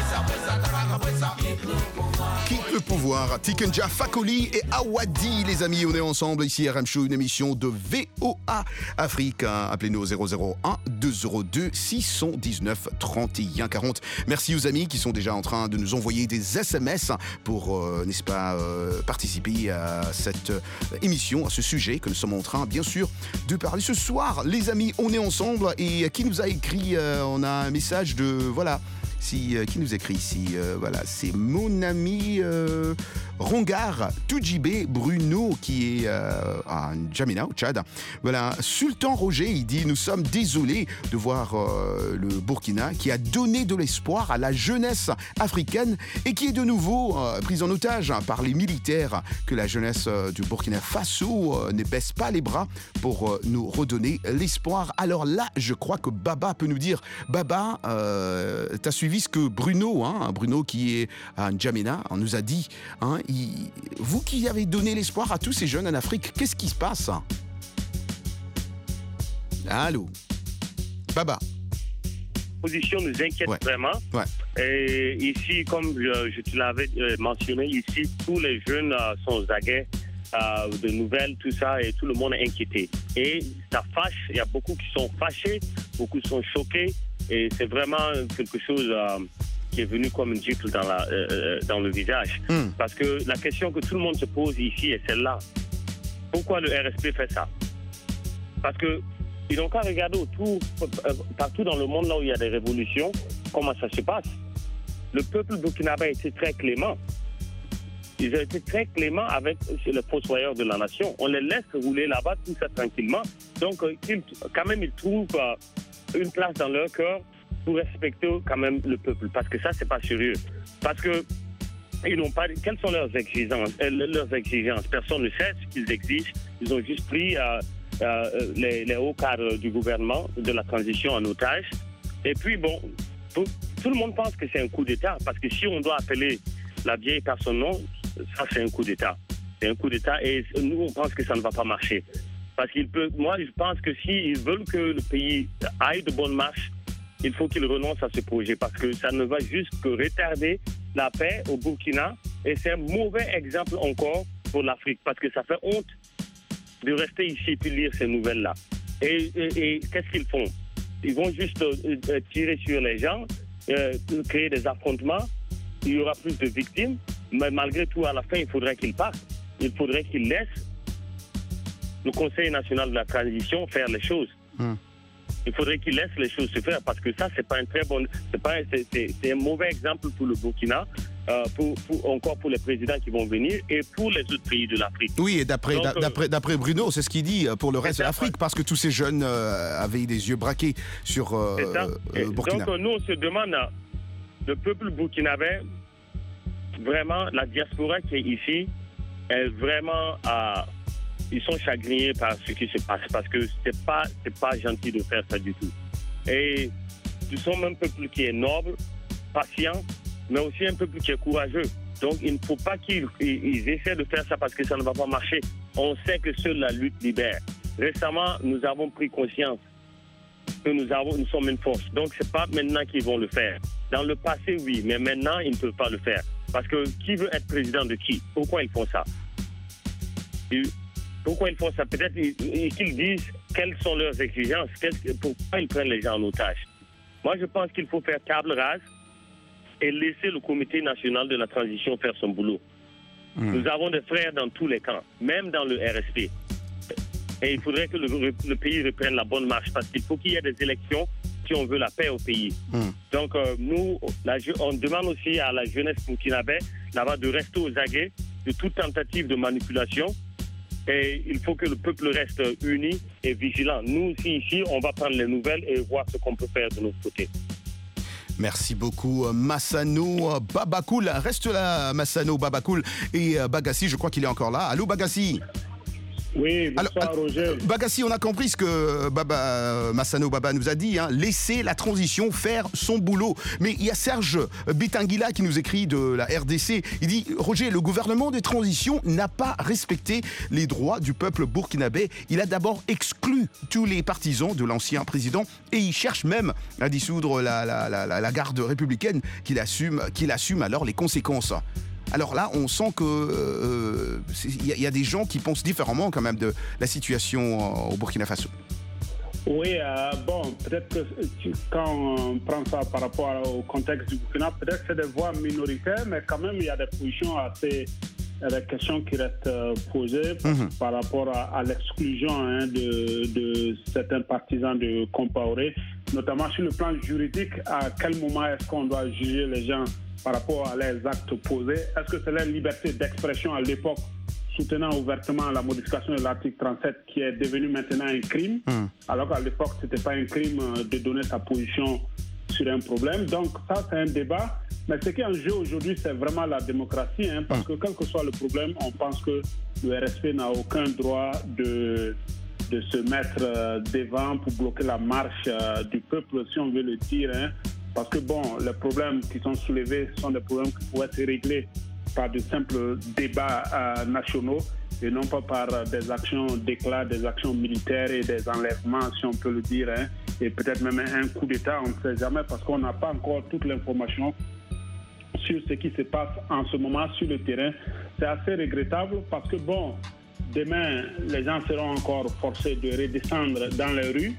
Quitte le pouvoir, Tikenja Fakoli et Awadi, les amis, on est ensemble ici à RM Show, une émission de VOA Afrique. Appelez-nous au 001 202 619 31 40. Merci aux amis qui sont déjà en train de nous envoyer des SMS pour, n'est-ce pas, participer à cette émission, à ce sujet que nous sommes en train, bien sûr, de parler ce soir. Les amis, on est ensemble et qui nous a écrit, on a un message de, voilà, qui nous écrit ici, voilà, c'est mon ami Rongar Toujibé Bruno qui est à N'Djamena au Tchad. Voilà, Sultan Roger, il dit: nous sommes désolés de voir le Burkina qui a donné de l'espoir à la jeunesse africaine et qui est de nouveau prise en otage par les militaires. Que la jeunesse du Burkina Faso ne baisse pas les bras pour nous redonner l'espoir. Alors là, je crois que Baba peut nous dire. Baba, t'as suivi ce que Bruno, Bruno qui est à N'Djamena, nous a dit, vous qui avez donné l'espoir à tous ces jeunes en Afrique, qu'est-ce qui se passe? Allô, Baba. La position nous inquiète vraiment. Ouais. Et ici, comme je te l'avais mentionné, ici, tous les jeunes sont aux aguets de nouvelles, tout ça, et tout le monde est inquiété. Et ça fâche, il y a beaucoup qui sont fâchés, beaucoup sont choqués, et c'est vraiment quelque chose qui est venu comme une gifle dans le visage. Parce que la question que tout le monde se pose ici est celle-là. Pourquoi le RSP fait ça? Parce qu'ils n'ont qu'à regarder autour, partout dans le monde, là où il y a des révolutions, comment ça se passe. Le peuple burkinabé a été très clément. Ils ont été très cléments avec les fossoyeurs de la nation. On les laisse rouler là-bas, tout ça tranquillement. Donc, quand même, ils trouvent une place dans leur cœur pour respecter quand même le peuple. Parce que ça, c'est pas sérieux. Parce que ils n'ont pas. Quelles sont leurs exigences? Personne ne sait ce qu'ils exigent. Ils ont juste pris les hauts cadres du gouvernement, de la transition en otage. Et puis, bon, tout le monde pense que c'est un coup d'État. Parce que si on doit appeler la vieille par son nom, ça, c'est un coup d'État. C'est un coup d'État et nous, on pense que ça ne va pas marcher. Parce moi, je pense que s'ils veulent que le pays aille de bonne marche, il faut qu'ils renoncent à ce projet parce que ça ne va juste que retarder la paix au Burkina et c'est un mauvais exemple encore pour l'Afrique parce que ça fait honte de rester ici et puis lire ces nouvelles-là. Et qu'est-ce qu'ils font? Ils vont juste tirer sur les gens, créer des affrontements, il y aura plus de victimes, mais malgré tout, à la fin, il faudrait qu'ils partent. Il faudrait qu'ils laissent le Conseil national de la transition faire les choses. Il faudrait qu'ils laissent les choses se faire parce que ça, c'est pas un très bon, c'est un mauvais exemple pour le Burkina encore pour les présidents qui vont venir et pour les autres pays de l'Afrique. Oui, et d'après Bruno, c'est ce qu'il dit pour le reste de l'Afrique, parce que tous ces jeunes avaient des yeux braqués sur Burkina. Donc nous, on se demande, le peuple burkinabé, vraiment, la diaspora qui est ici, est vraiment... ils sont chagrinés par ce qui se passe, parce que c'est pas gentil de faire ça du tout. Et nous sommes un peuple qui est noble, patient, mais aussi un peuple qui est courageux. Donc il ne faut pas qu'ils essaient de faire ça parce que ça ne va pas marcher. On sait que seule la lutte libère. Récemment, nous avons pris conscience que nous sommes une force. Donc c'est pas maintenant qu'ils vont le faire. Dans le passé, oui, mais maintenant, ils ne peuvent pas le faire. Parce que qui veut être président de qui? Pourquoi ils font ça? Pourquoi ils font ça? Peut-être qu'ils disent quelles sont leurs exigences, pourquoi ils prennent les gens en otage. Moi, je pense qu'il faut faire table rase et laisser le comité national de la transition faire son boulot. Nous avons des frères dans tous les camps, même dans le RSP. Et il faudrait que le pays reprenne la bonne marche parce qu'il faut qu'il y ait des élections si on veut la paix au pays. Donc, nous, on demande aussi à la jeunesse burkinabé là-bas de rester aux aguets de toute tentative de manipulation. Et il faut que le peuple reste uni et vigilant. Nous aussi, ici, on va prendre les nouvelles et voir ce qu'on peut faire de notre côté. Merci beaucoup, Massano Babakoul. Reste là, Massano Babakoul. Et Bagassi, je crois qu'il est encore là. Allô, Bagassi? Oui, bonsoir, Roger. Bagassi, on a compris ce que Massano Baba nous a dit, laisser la transition faire son boulot. Mais il y a Serge Bitanguila qui nous écrit de la RDC. Il dit, Roger, le gouvernement de transition n'a pas respecté les droits du peuple burkinabé. Il a d'abord exclu tous les partisans de l'ancien président et il cherche même à dissoudre la garde républicaine qu'il assume alors les conséquences. Alors là, on sent qu'il y a des gens qui pensent différemment quand même de la situation au Burkina Faso. Oui, peut-être que quand on prend ça par rapport au contexte du Burkina, peut-être que c'est des voix minoritaires, mais quand même, il y a des positions assez... des questions qui restent posées par rapport à l'exclusion de certains partisans de Compaoré, notamment sur le plan juridique, à quel moment est-ce qu'on doit juger les gens par rapport à leurs actes posés? Est-ce que c'est leur liberté d'expression à l'époque, soutenant ouvertement la modification de l'article 37 qui est devenu maintenant un crime, alors qu'à l'époque, ce n'était pas un crime de donner sa position sur un problème? Donc ça, c'est un débat. Mais ce qui est en jeu aujourd'hui, c'est vraiment la démocratie, parce que quel que soit le problème, on pense que le RSP n'a aucun droit de se mettre devant pour bloquer la marche du peuple, si on veut le dire. Parce que les problèmes qui sont soulevés sont des problèmes qui pourraient être réglés par de simples débats nationaux et non pas par des actions d'éclat, des actions militaires et des enlèvements, si on peut le dire, et peut-être même un coup d'État, on ne sait jamais, parce qu'on n'a pas encore toute l'information sur ce qui se passe en ce moment sur le terrain. C'est assez regrettable parce que, demain, les gens seront encore forcés de redescendre dans les rues.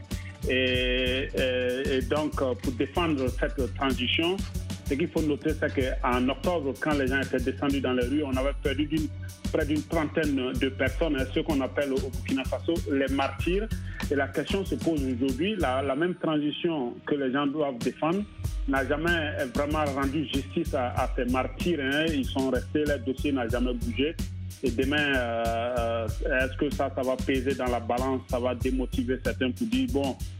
Et donc, pour défendre cette transition, ce qu'il faut noter, c'est qu'en octobre, quand les gens étaient descendus dans les rues, on avait perdu près d'une trentaine de personnes, ceux qu'on appelle au Burkina Faso les martyrs. Et la question se pose aujourd'hui, la même transition que les gens doivent défendre n'a jamais vraiment rendu justice à ces martyrs. Ils sont restés, leur dossier n'a jamais bougé. Et demain, est-ce que ça va peser dans la balance, ça va démotiver certains pour dire,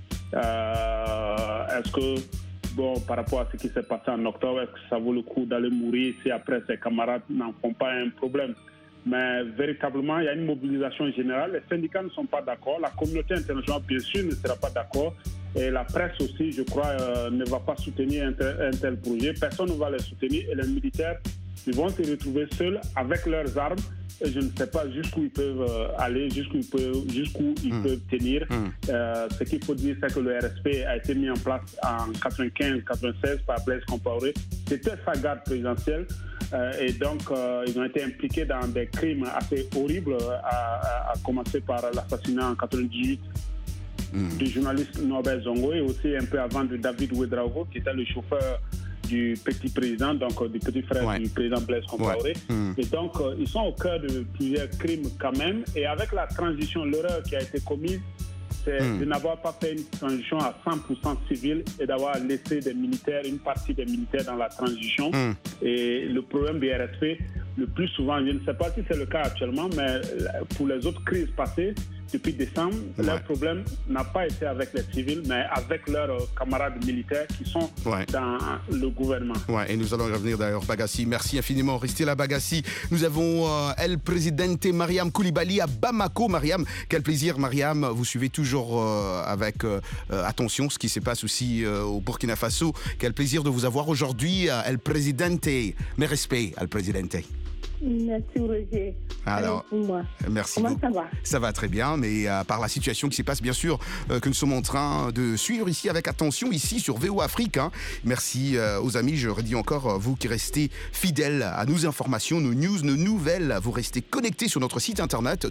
est-ce que, par rapport à ce qui s'est passé en octobre, est-ce que ça vaut le coup d'aller mourir si après ses camarades n'en font pas un problème? Mais véritablement, il y a une mobilisation générale. Les syndicats ne sont pas d'accord. La communauté internationale, bien sûr, ne sera pas d'accord. Et la presse aussi, je crois, ne va pas soutenir un tel projet. Personne ne va les soutenir. Et les militaires, ils vont se retrouver seuls avec leurs armes. Et je ne sais pas jusqu'où ils peuvent aller, jusqu'où ils peuvent tenir. Ce qu'il faut dire, c'est que le RSP a été mis en place en 95-96 par Blaise Compaoré. C'était sa garde présidentielle. Et donc, ils ont été impliqués dans des crimes assez horribles, à commencer par l'assassinat en 98 du journaliste Norbert Zongo et aussi un peu avant de David Ouedraogo, qui était le chauffeur du petit président, donc du petit frère du président Blaise Compaoré. Et donc, ils sont au cœur de plusieurs crimes quand même. Et avec la transition, l'erreur qui a été commise, c'est de n'avoir pas fait une transition à 100% civile et d'avoir laissé des militaires, une partie des militaires dans la transition. Et le problème du RSP, le plus souvent, je ne sais pas si c'est le cas actuellement, mais pour les autres crises passées, depuis décembre, leur problème n'a pas été avec les civils, mais avec leurs camarades militaires qui sont dans le gouvernement. Ouais, et nous allons y revenir d'ailleurs, Bagassi. Merci infiniment. Restez là, Bagassi. Nous avons El Presidente Mariam Koulibaly à Bamako. Mariam, quel plaisir, Mariam. Vous suivez toujours avec attention ce qui se passe aussi au Burkina Faso. Quel plaisir de vous avoir aujourd'hui, El Presidente. Mes respects, El Presidente. Merci Roger. Alors, merci beaucoup. Ça va? Ça va très bien, mais par la situation qui se passe, bien sûr, que nous sommes en train de suivre ici avec attention, ici sur VO Afrique. Hein. Merci aux amis, je redis encore, vous qui restez fidèles à nos informations, nos news, nos nouvelles. Vous restez connectés sur notre site internet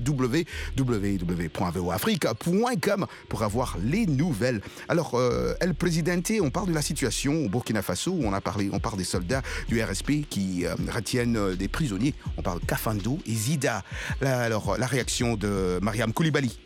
www.voafrique.com pour avoir les nouvelles. Alors, El Presidente, on parle de la situation au Burkina Faso, où on parle des soldats du RSP qui retiennent des prisonniers. On parle Kafando et Zida. Alors, la réaction de Mariam Koulibaly.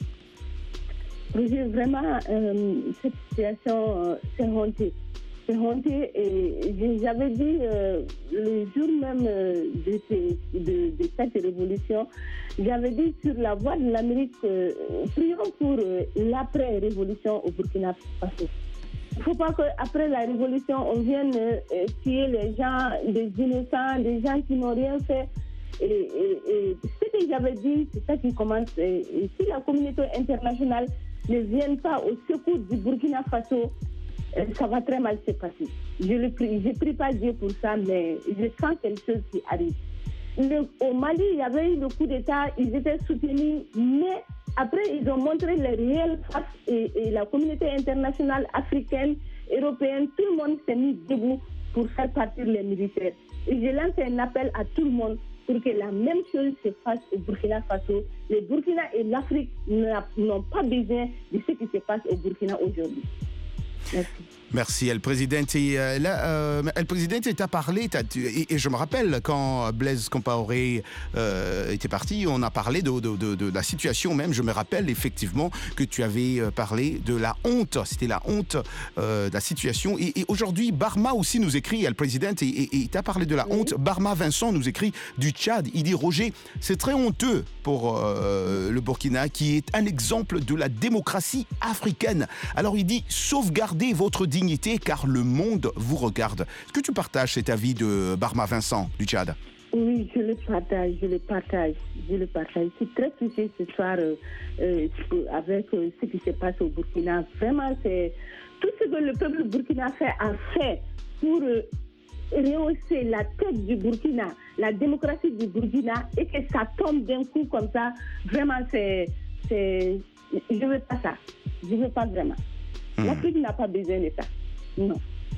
Vraiment, cette situation, c'est honteux. C'est honteux et j'avais dit le jour même de cette révolution, j'avais dit sur la voie de l'Amérique, prions pour l'après-révolution au Burkina Faso. Il ne faut pas qu'après la révolution, on vienne tuer les gens, des innocents, des gens qui n'ont rien fait. Et ce que j'avais dit, c'est ça qui commence. Et si la communauté internationale ne vient pas au secours du Burkina Faso, ça va très mal se passer. Je prie pas Dieu pour ça, mais je sens quelque chose qui arrive. Au Mali, il y avait eu le coup d'État, ils étaient soutenus, mais après, ils ont montré les réelles faces et la communauté internationale africaine, européenne, tout le monde s'est mis debout pour faire partir les militaires. Et je lance un appel à tout le monde pour que la même chose se fasse au Burkina Faso. Le Burkina et l'Afrique n'ont pas besoin de ce qui se passe au Burkina aujourd'hui. Merci. Merci, El Presidente. El Presidente t'a parlé, et je me rappelle quand Blaise Compaoré était parti, on a parlé de la situation même. Je me rappelle effectivement que tu avais parlé de la honte. C'était la honte de la situation. Et aujourd'hui, Barma aussi nous écrit, El Presidente, et t'a parlé de la honte. Barma Vincent nous écrit du Tchad. Il dit, Roger, c'est très honteux pour le Burkina, qui est un exemple de la démocratie africaine. Alors il dit, sauvegardez votre dignité, car le monde vous regarde. Est-ce que tu partages cet avis de Barma Vincent du Tchad? Oui, je le partage. Je suis très touchée ce soir avec ce qui se passe au Burkina. Vraiment, c'est tout ce que le peuple burkinabé a fait pour rehausser la tête du Burkina, la démocratie du Burkina, et que ça tombe d'un coup comme ça. Vraiment, je veux pas ça. Je veux pas vraiment. L'Afrique n'a pas besoin de ça. Non.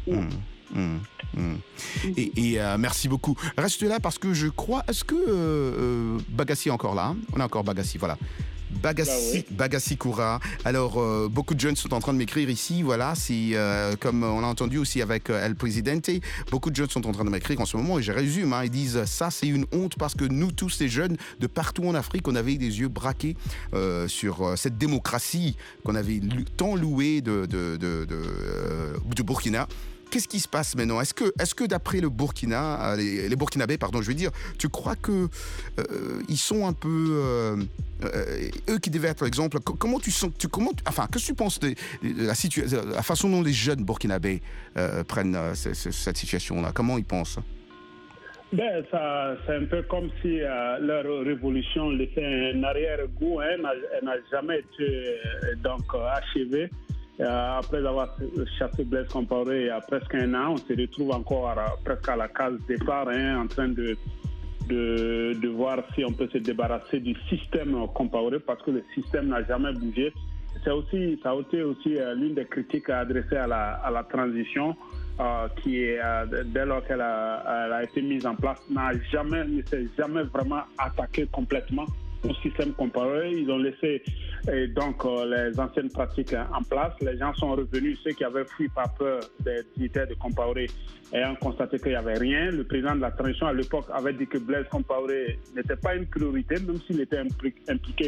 Et merci beaucoup. Reste là parce que je crois... Est-ce que Bagassi est encore là? On a encore Bagassi, voilà. Bagassi Koura. Alors, beaucoup de jeunes sont en train de m'écrire ici. Voilà, c'est comme on a entendu aussi avec El Presidente. Beaucoup de jeunes sont en train de m'écrire en ce moment et je résume. Ils disent ça, c'est une honte parce que nous tous ces jeunes de partout en Afrique, on avait des yeux braqués sur cette démocratie qu'on avait tant louée de Burkina. Qu'est-ce qui se passe maintenant? Est-ce que d'après le Burkina, les Burkinabés, pardon, je veux dire, tu crois que ils sont un peu eux qui devaient être, par exemple, comment tu sens, qu'est-ce que tu penses de la façon dont les jeunes Burkinabés prennent cette situation-là? Comment ils pensent? Ça, c'est un peu comme si leur révolution laissait un arrière-goût, elle n'a jamais été achevée. Après avoir chassé Blaise Compaoré il y a presque un an, on se retrouve encore presque à la case départ, en train de voir si on peut se débarrasser du système Compaoré, parce que le système n'a jamais bougé. Ça a été aussi l'une des critiques adressées à la transition, qui est, dès lors qu'elle a été mise en place, ne s'est jamais vraiment attaqué complètement au système Compaoré. Ils ont laissé les anciennes pratiques en place. Les gens sont revenus, ceux qui avaient fui par peur des militaires de Compaoré, ayant constaté qu'il n'y avait rien. Le président de la transition à l'époque avait dit que Blaise Compaoré n'était pas une priorité, même s'il était impliqué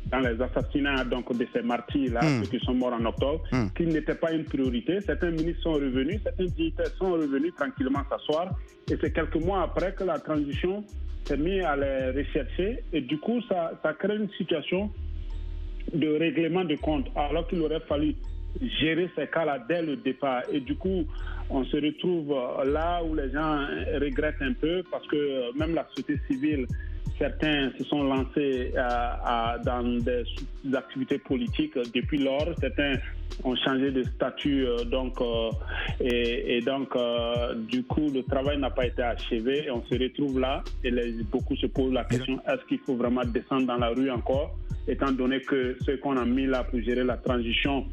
dans les assassinats donc, de ces martyrs-là, ceux qui sont morts en octobre, qu'il n'était pas une priorité. Certains ministres sont revenus, certains dignitaires sont revenus tranquillement s'asseoir. Et c'est quelques mois après que la transition s'est mise à les rechercher. Et du coup, ça crée une situation de règlement de compte, alors qu'il aurait fallu gérer ces cas-là dès le départ. Et du coup, on se retrouve là où les gens regrettent un peu parce que même la société civile, certains se sont lancés dans des activités politiques depuis lors. Certains ont changé de statut. Donc, du coup, le travail n'a pas été achevé. On se retrouve là et beaucoup se posent la question, est-ce qu'il faut vraiment descendre dans la rue encore, étant donné que ceux qu'on a mis là pour gérer la transition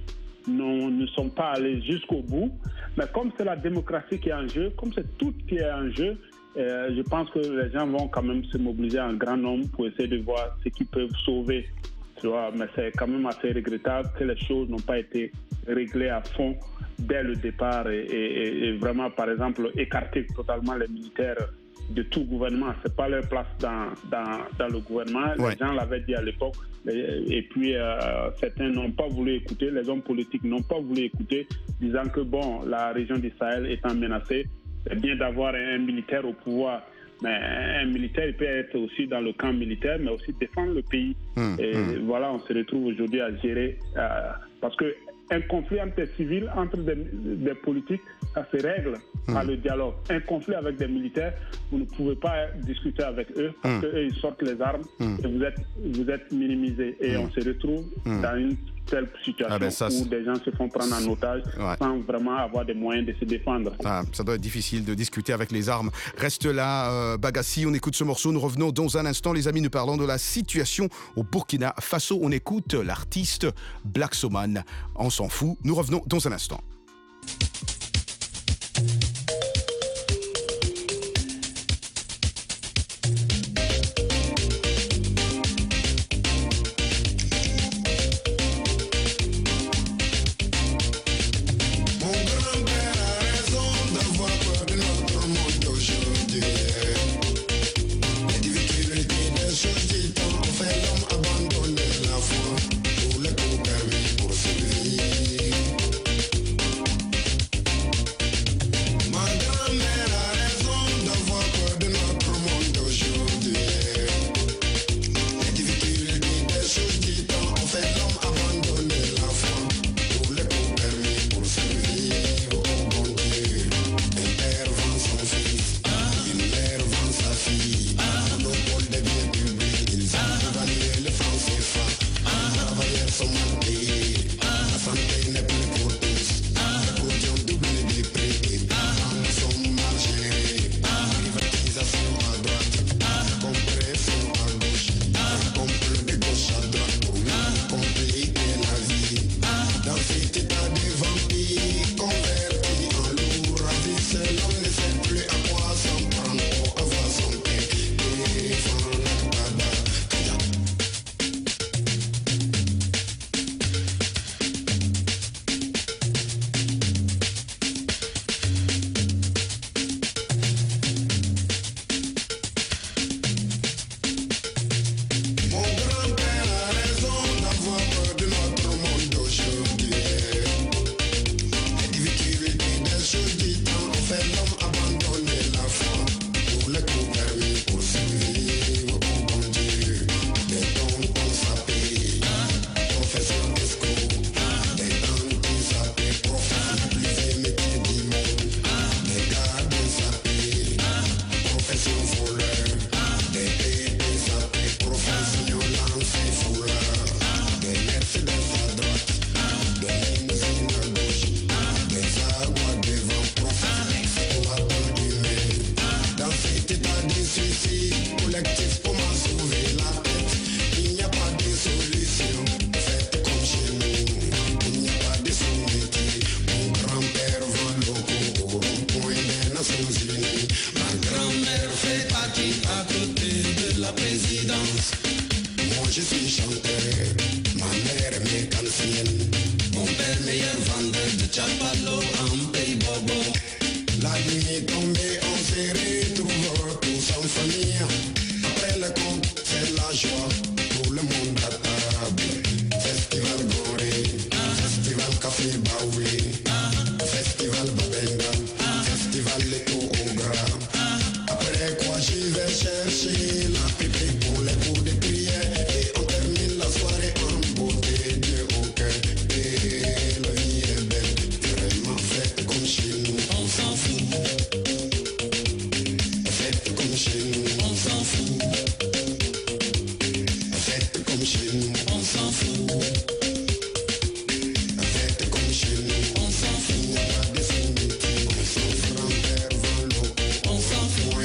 ne sont pas allés jusqu'au bout. Mais comme c'est la démocratie qui est en jeu, comme c'est tout qui est en jeu, je pense que les gens vont quand même se mobiliser en grand nombre pour essayer de voir ce qu'ils peuvent sauver. Tu vois, mais c'est quand même assez regrettable que les choses n'ont pas été réglées à fond dès le départ et vraiment, par exemple, écarter totalement les militaires de tout gouvernement. C'est pas leur place dans le gouvernement. Les gens l'avaient dit à l'époque. Et puis, certains n'ont pas voulu écouter. Les hommes politiques n'ont pas voulu écouter, disant que, bon, la région du Sahel étant menacée, c'est bien d'avoir un militaire au pouvoir. Mais un militaire, il peut être aussi dans le camp militaire, mais aussi défendre le pays. Et voilà, on se retrouve aujourd'hui à gérer. Parce qu'un conflit entre des civils, entre des politiques, ça se règle par le dialogue. Un conflit avec des militaires, vous ne pouvez pas discuter avec eux parce qu'eux, ils sortent les armes et vous êtes minimisés. Et on se retrouve dans une telle situation où des gens se font prendre en otage sans vraiment avoir des moyens de se défendre. Ça doit être difficile de discuter avec les armes. Reste là, Bagassi, on écoute ce morceau. Nous revenons dans un instant, les amis. Nous parlons de la situation au Burkina Faso. On écoute l'artiste Black Soman. On s'en fout. Nous revenons dans un instant. Après le compte, c'est la joie. Tout le monde attend. comme chez nous, on s'en fout. Faites comme chez nous, on s'en fout. Pas de fourniture, on s'en fout. On s'en fout.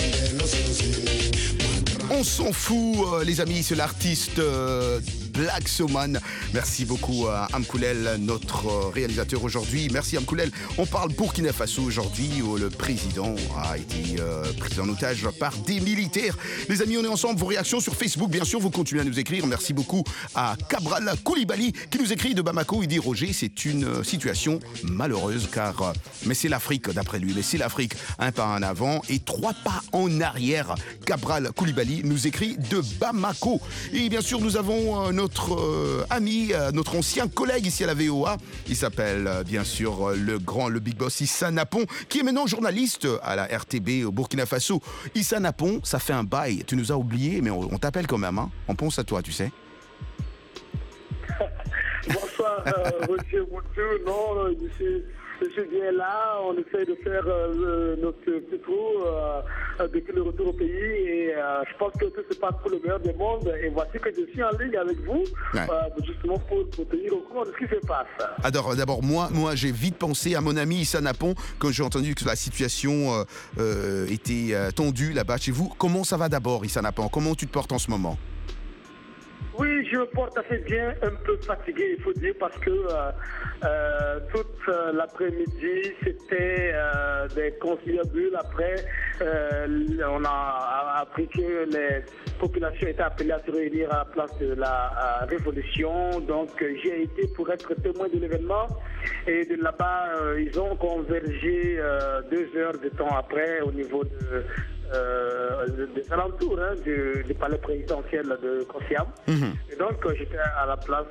On s'en fout, les amis, c'est l'artiste Black Soman. Merci beaucoup à Amkoulel, notre réalisateur aujourd'hui. Merci Amkoulel. On parle Burkina Faso aujourd'hui où le président a été pris en otage par des militaires. Les amis, on est ensemble. Vos réactions sur Facebook, bien sûr, vous continuez à nous écrire. Merci beaucoup à Cabral Koulibaly qui nous écrit de Bamako. Il dit Roger, c'est une situation malheureuse car mais c'est l'Afrique d'après lui. Mais c'est l'Afrique, un pas en avant et 3 pas en arrière. Cabral Koulibaly nous écrit de Bamako. Et bien sûr, nous avons notre ami, notre ancien collègue ici à la VOA. Il s'appelle bien sûr le big boss Issa Napon, qui est maintenant journaliste à la RTB au Burkina Faso. Issa Napon, ça fait un bail. Tu nous as oublié, mais on t'appelle quand même. Hein. On pense à toi, tu sais. Bonsoir, Roger Moutou. Non, je suis bien là. On essaie de faire notre petit trou depuis le retour au pays. Et je pense que tout se passe pour le meilleur des mondes. Et voici que je suis en ligne avec vous, justement pour tenir au courant de ce qui se passe. Alors, d'abord, moi, j'ai vite pensé à mon ami Issa Napon quand j'ai entendu que la situation était tendue là-bas chez vous. Comment ça va d'abord, Issa Napon? Comment tu te portes en ce moment? Oui, je me porte assez bien, un peu fatigué, il faut dire, parce que toute l'après-midi, c'était des conciliabules. Après, on a appris que les populations étaient appelées à se réunir à la place de la Révolution. Donc, j'ai été pour être témoin de l'événement. Et de là-bas, ils ont convergé 2 heures de temps après au niveau des alentours du palais présidentiel de Kosiam. Et donc j'étais à la place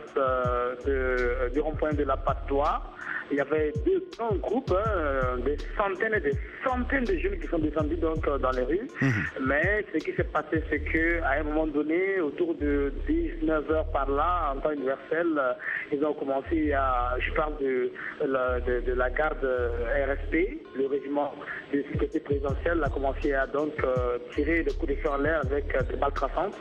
du rond-point de la Patte-d'Oie. Il y avait 2 grands groupes, des centaines et des centaines de jeunes qui sont descendus donc dans les rues. Mais ce qui s'est passé, c'est qu'à un moment donné, autour de 19h par là, en temps universel, ils ont commencé à... Je parle de la garde RSP, le régiment de sécurité présidentielle a commencé à donc tirer des coups de feu en l'air avec des balles traçantes.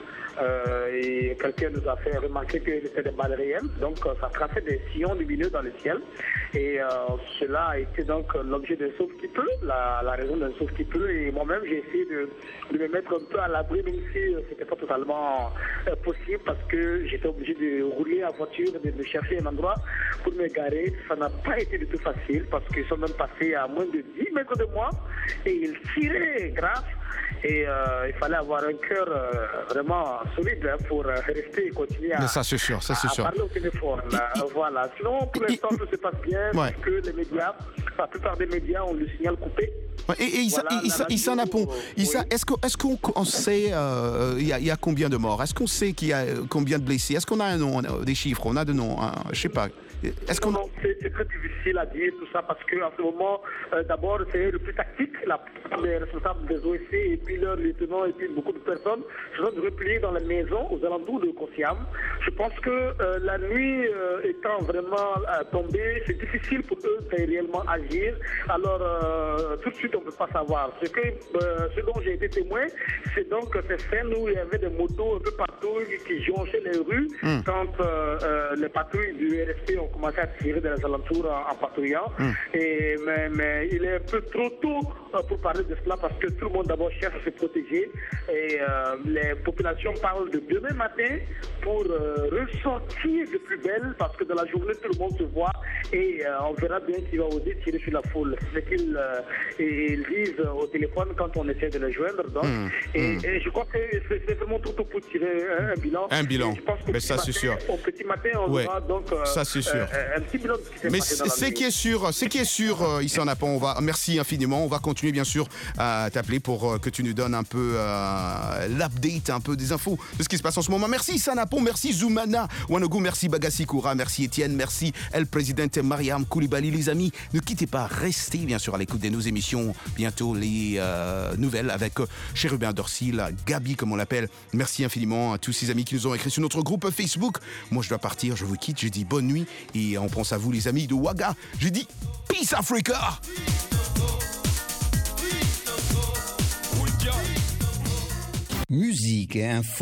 Et quelqu'un nous a fait remarquer que c'était des balles réelles. Donc ça traçait des sillons lumineux dans le ciel. Et cela a été donc l'objet d'un sauve-qui-peut, la raison d'un sauve-qui-peut. Et moi-même, j'ai essayé de me mettre un peu à l'abri, même si c'était pas totalement possible, parce que j'étais obligé de rouler en voiture, de chercher un endroit pour me garer. Ça n'a pas été du tout facile, parce qu'ils sont même passés à moins de 10 mètres de moi et ils tiraient grave. Et il fallait avoir un cœur vraiment solide pour rester et continuer à, ça, c'est sûr, à parler au téléphone. Voilà. Sinon, pour l'instant, tout se passe bien, parce que les médias, la plupart des médias ont le signal coupé. Et Issa Napon, est-ce qu'on sait il y a combien de morts? Est-ce qu'on sait qu'il y a combien de blessés? Est-ce qu'on a un nom, des chiffres? On a des noms, je sais pas. C'est très difficile à dire tout ça parce qu'en ce moment, d'abord, c'est le plus tactique. La plupart des responsables des OSC et puis leurs lieutenants et puis beaucoup de personnes se sont repliés dans les maisons aux alentours de Kosiam. Je pense que la nuit étant vraiment tombée, c'est difficile pour eux de réellement agir. Alors, tout de suite, on ne peut pas savoir. Ce dont j'ai été témoin, c'est donc ces scènes où il y avait des motos un peu partout qui jonchaient les rues quand les patrouilles du RSP ont commencé à tirer dans les alentours en patrouillant. Mais il est un peu trop tôt pour parler de cela parce que tout le monde d'abord cherche à se protéger et les populations parlent de demain matin pour ressortir de plus belle parce que dans la journée tout le monde se voit et on verra bien qui va oser tirer sur la foule. C'est ce qu'ils disent au téléphone quand on essaie de les joindre. Donc. Et je crois que c'est vraiment trop tôt pour tirer un bilan. Un bilan, mais ça c'est sûr. Au petit matin on aura donc ça c'est sûr. Un petit bilan de ce qui s'est passé dans la nuit. Ce qui est sûr, Issa Napon, merci infiniment. On va continuer bien sûr à t'appeler pour que tu nous donnes un peu l'update, un peu des infos de ce qui se passe en ce moment. Merci Issa Napon, merci Zoumana Ouanougou, merci Bagassi Koura, merci Étienne, merci El Présidente Mariam Koulibaly. Les amis, ne quittez pas, restez bien sûr à l'écoute de nos émissions. Bientôt les nouvelles avec Chérubin Dorsil, Gabi comme on l'appelle. Merci infiniment à tous ces amis qui nous ont écrit sur notre groupe Facebook. Moi je dois partir, je vous quitte, je dis bonne nuit et on pense à vous les amis de Ouaga. Je dis Peace Africa. Musique et info.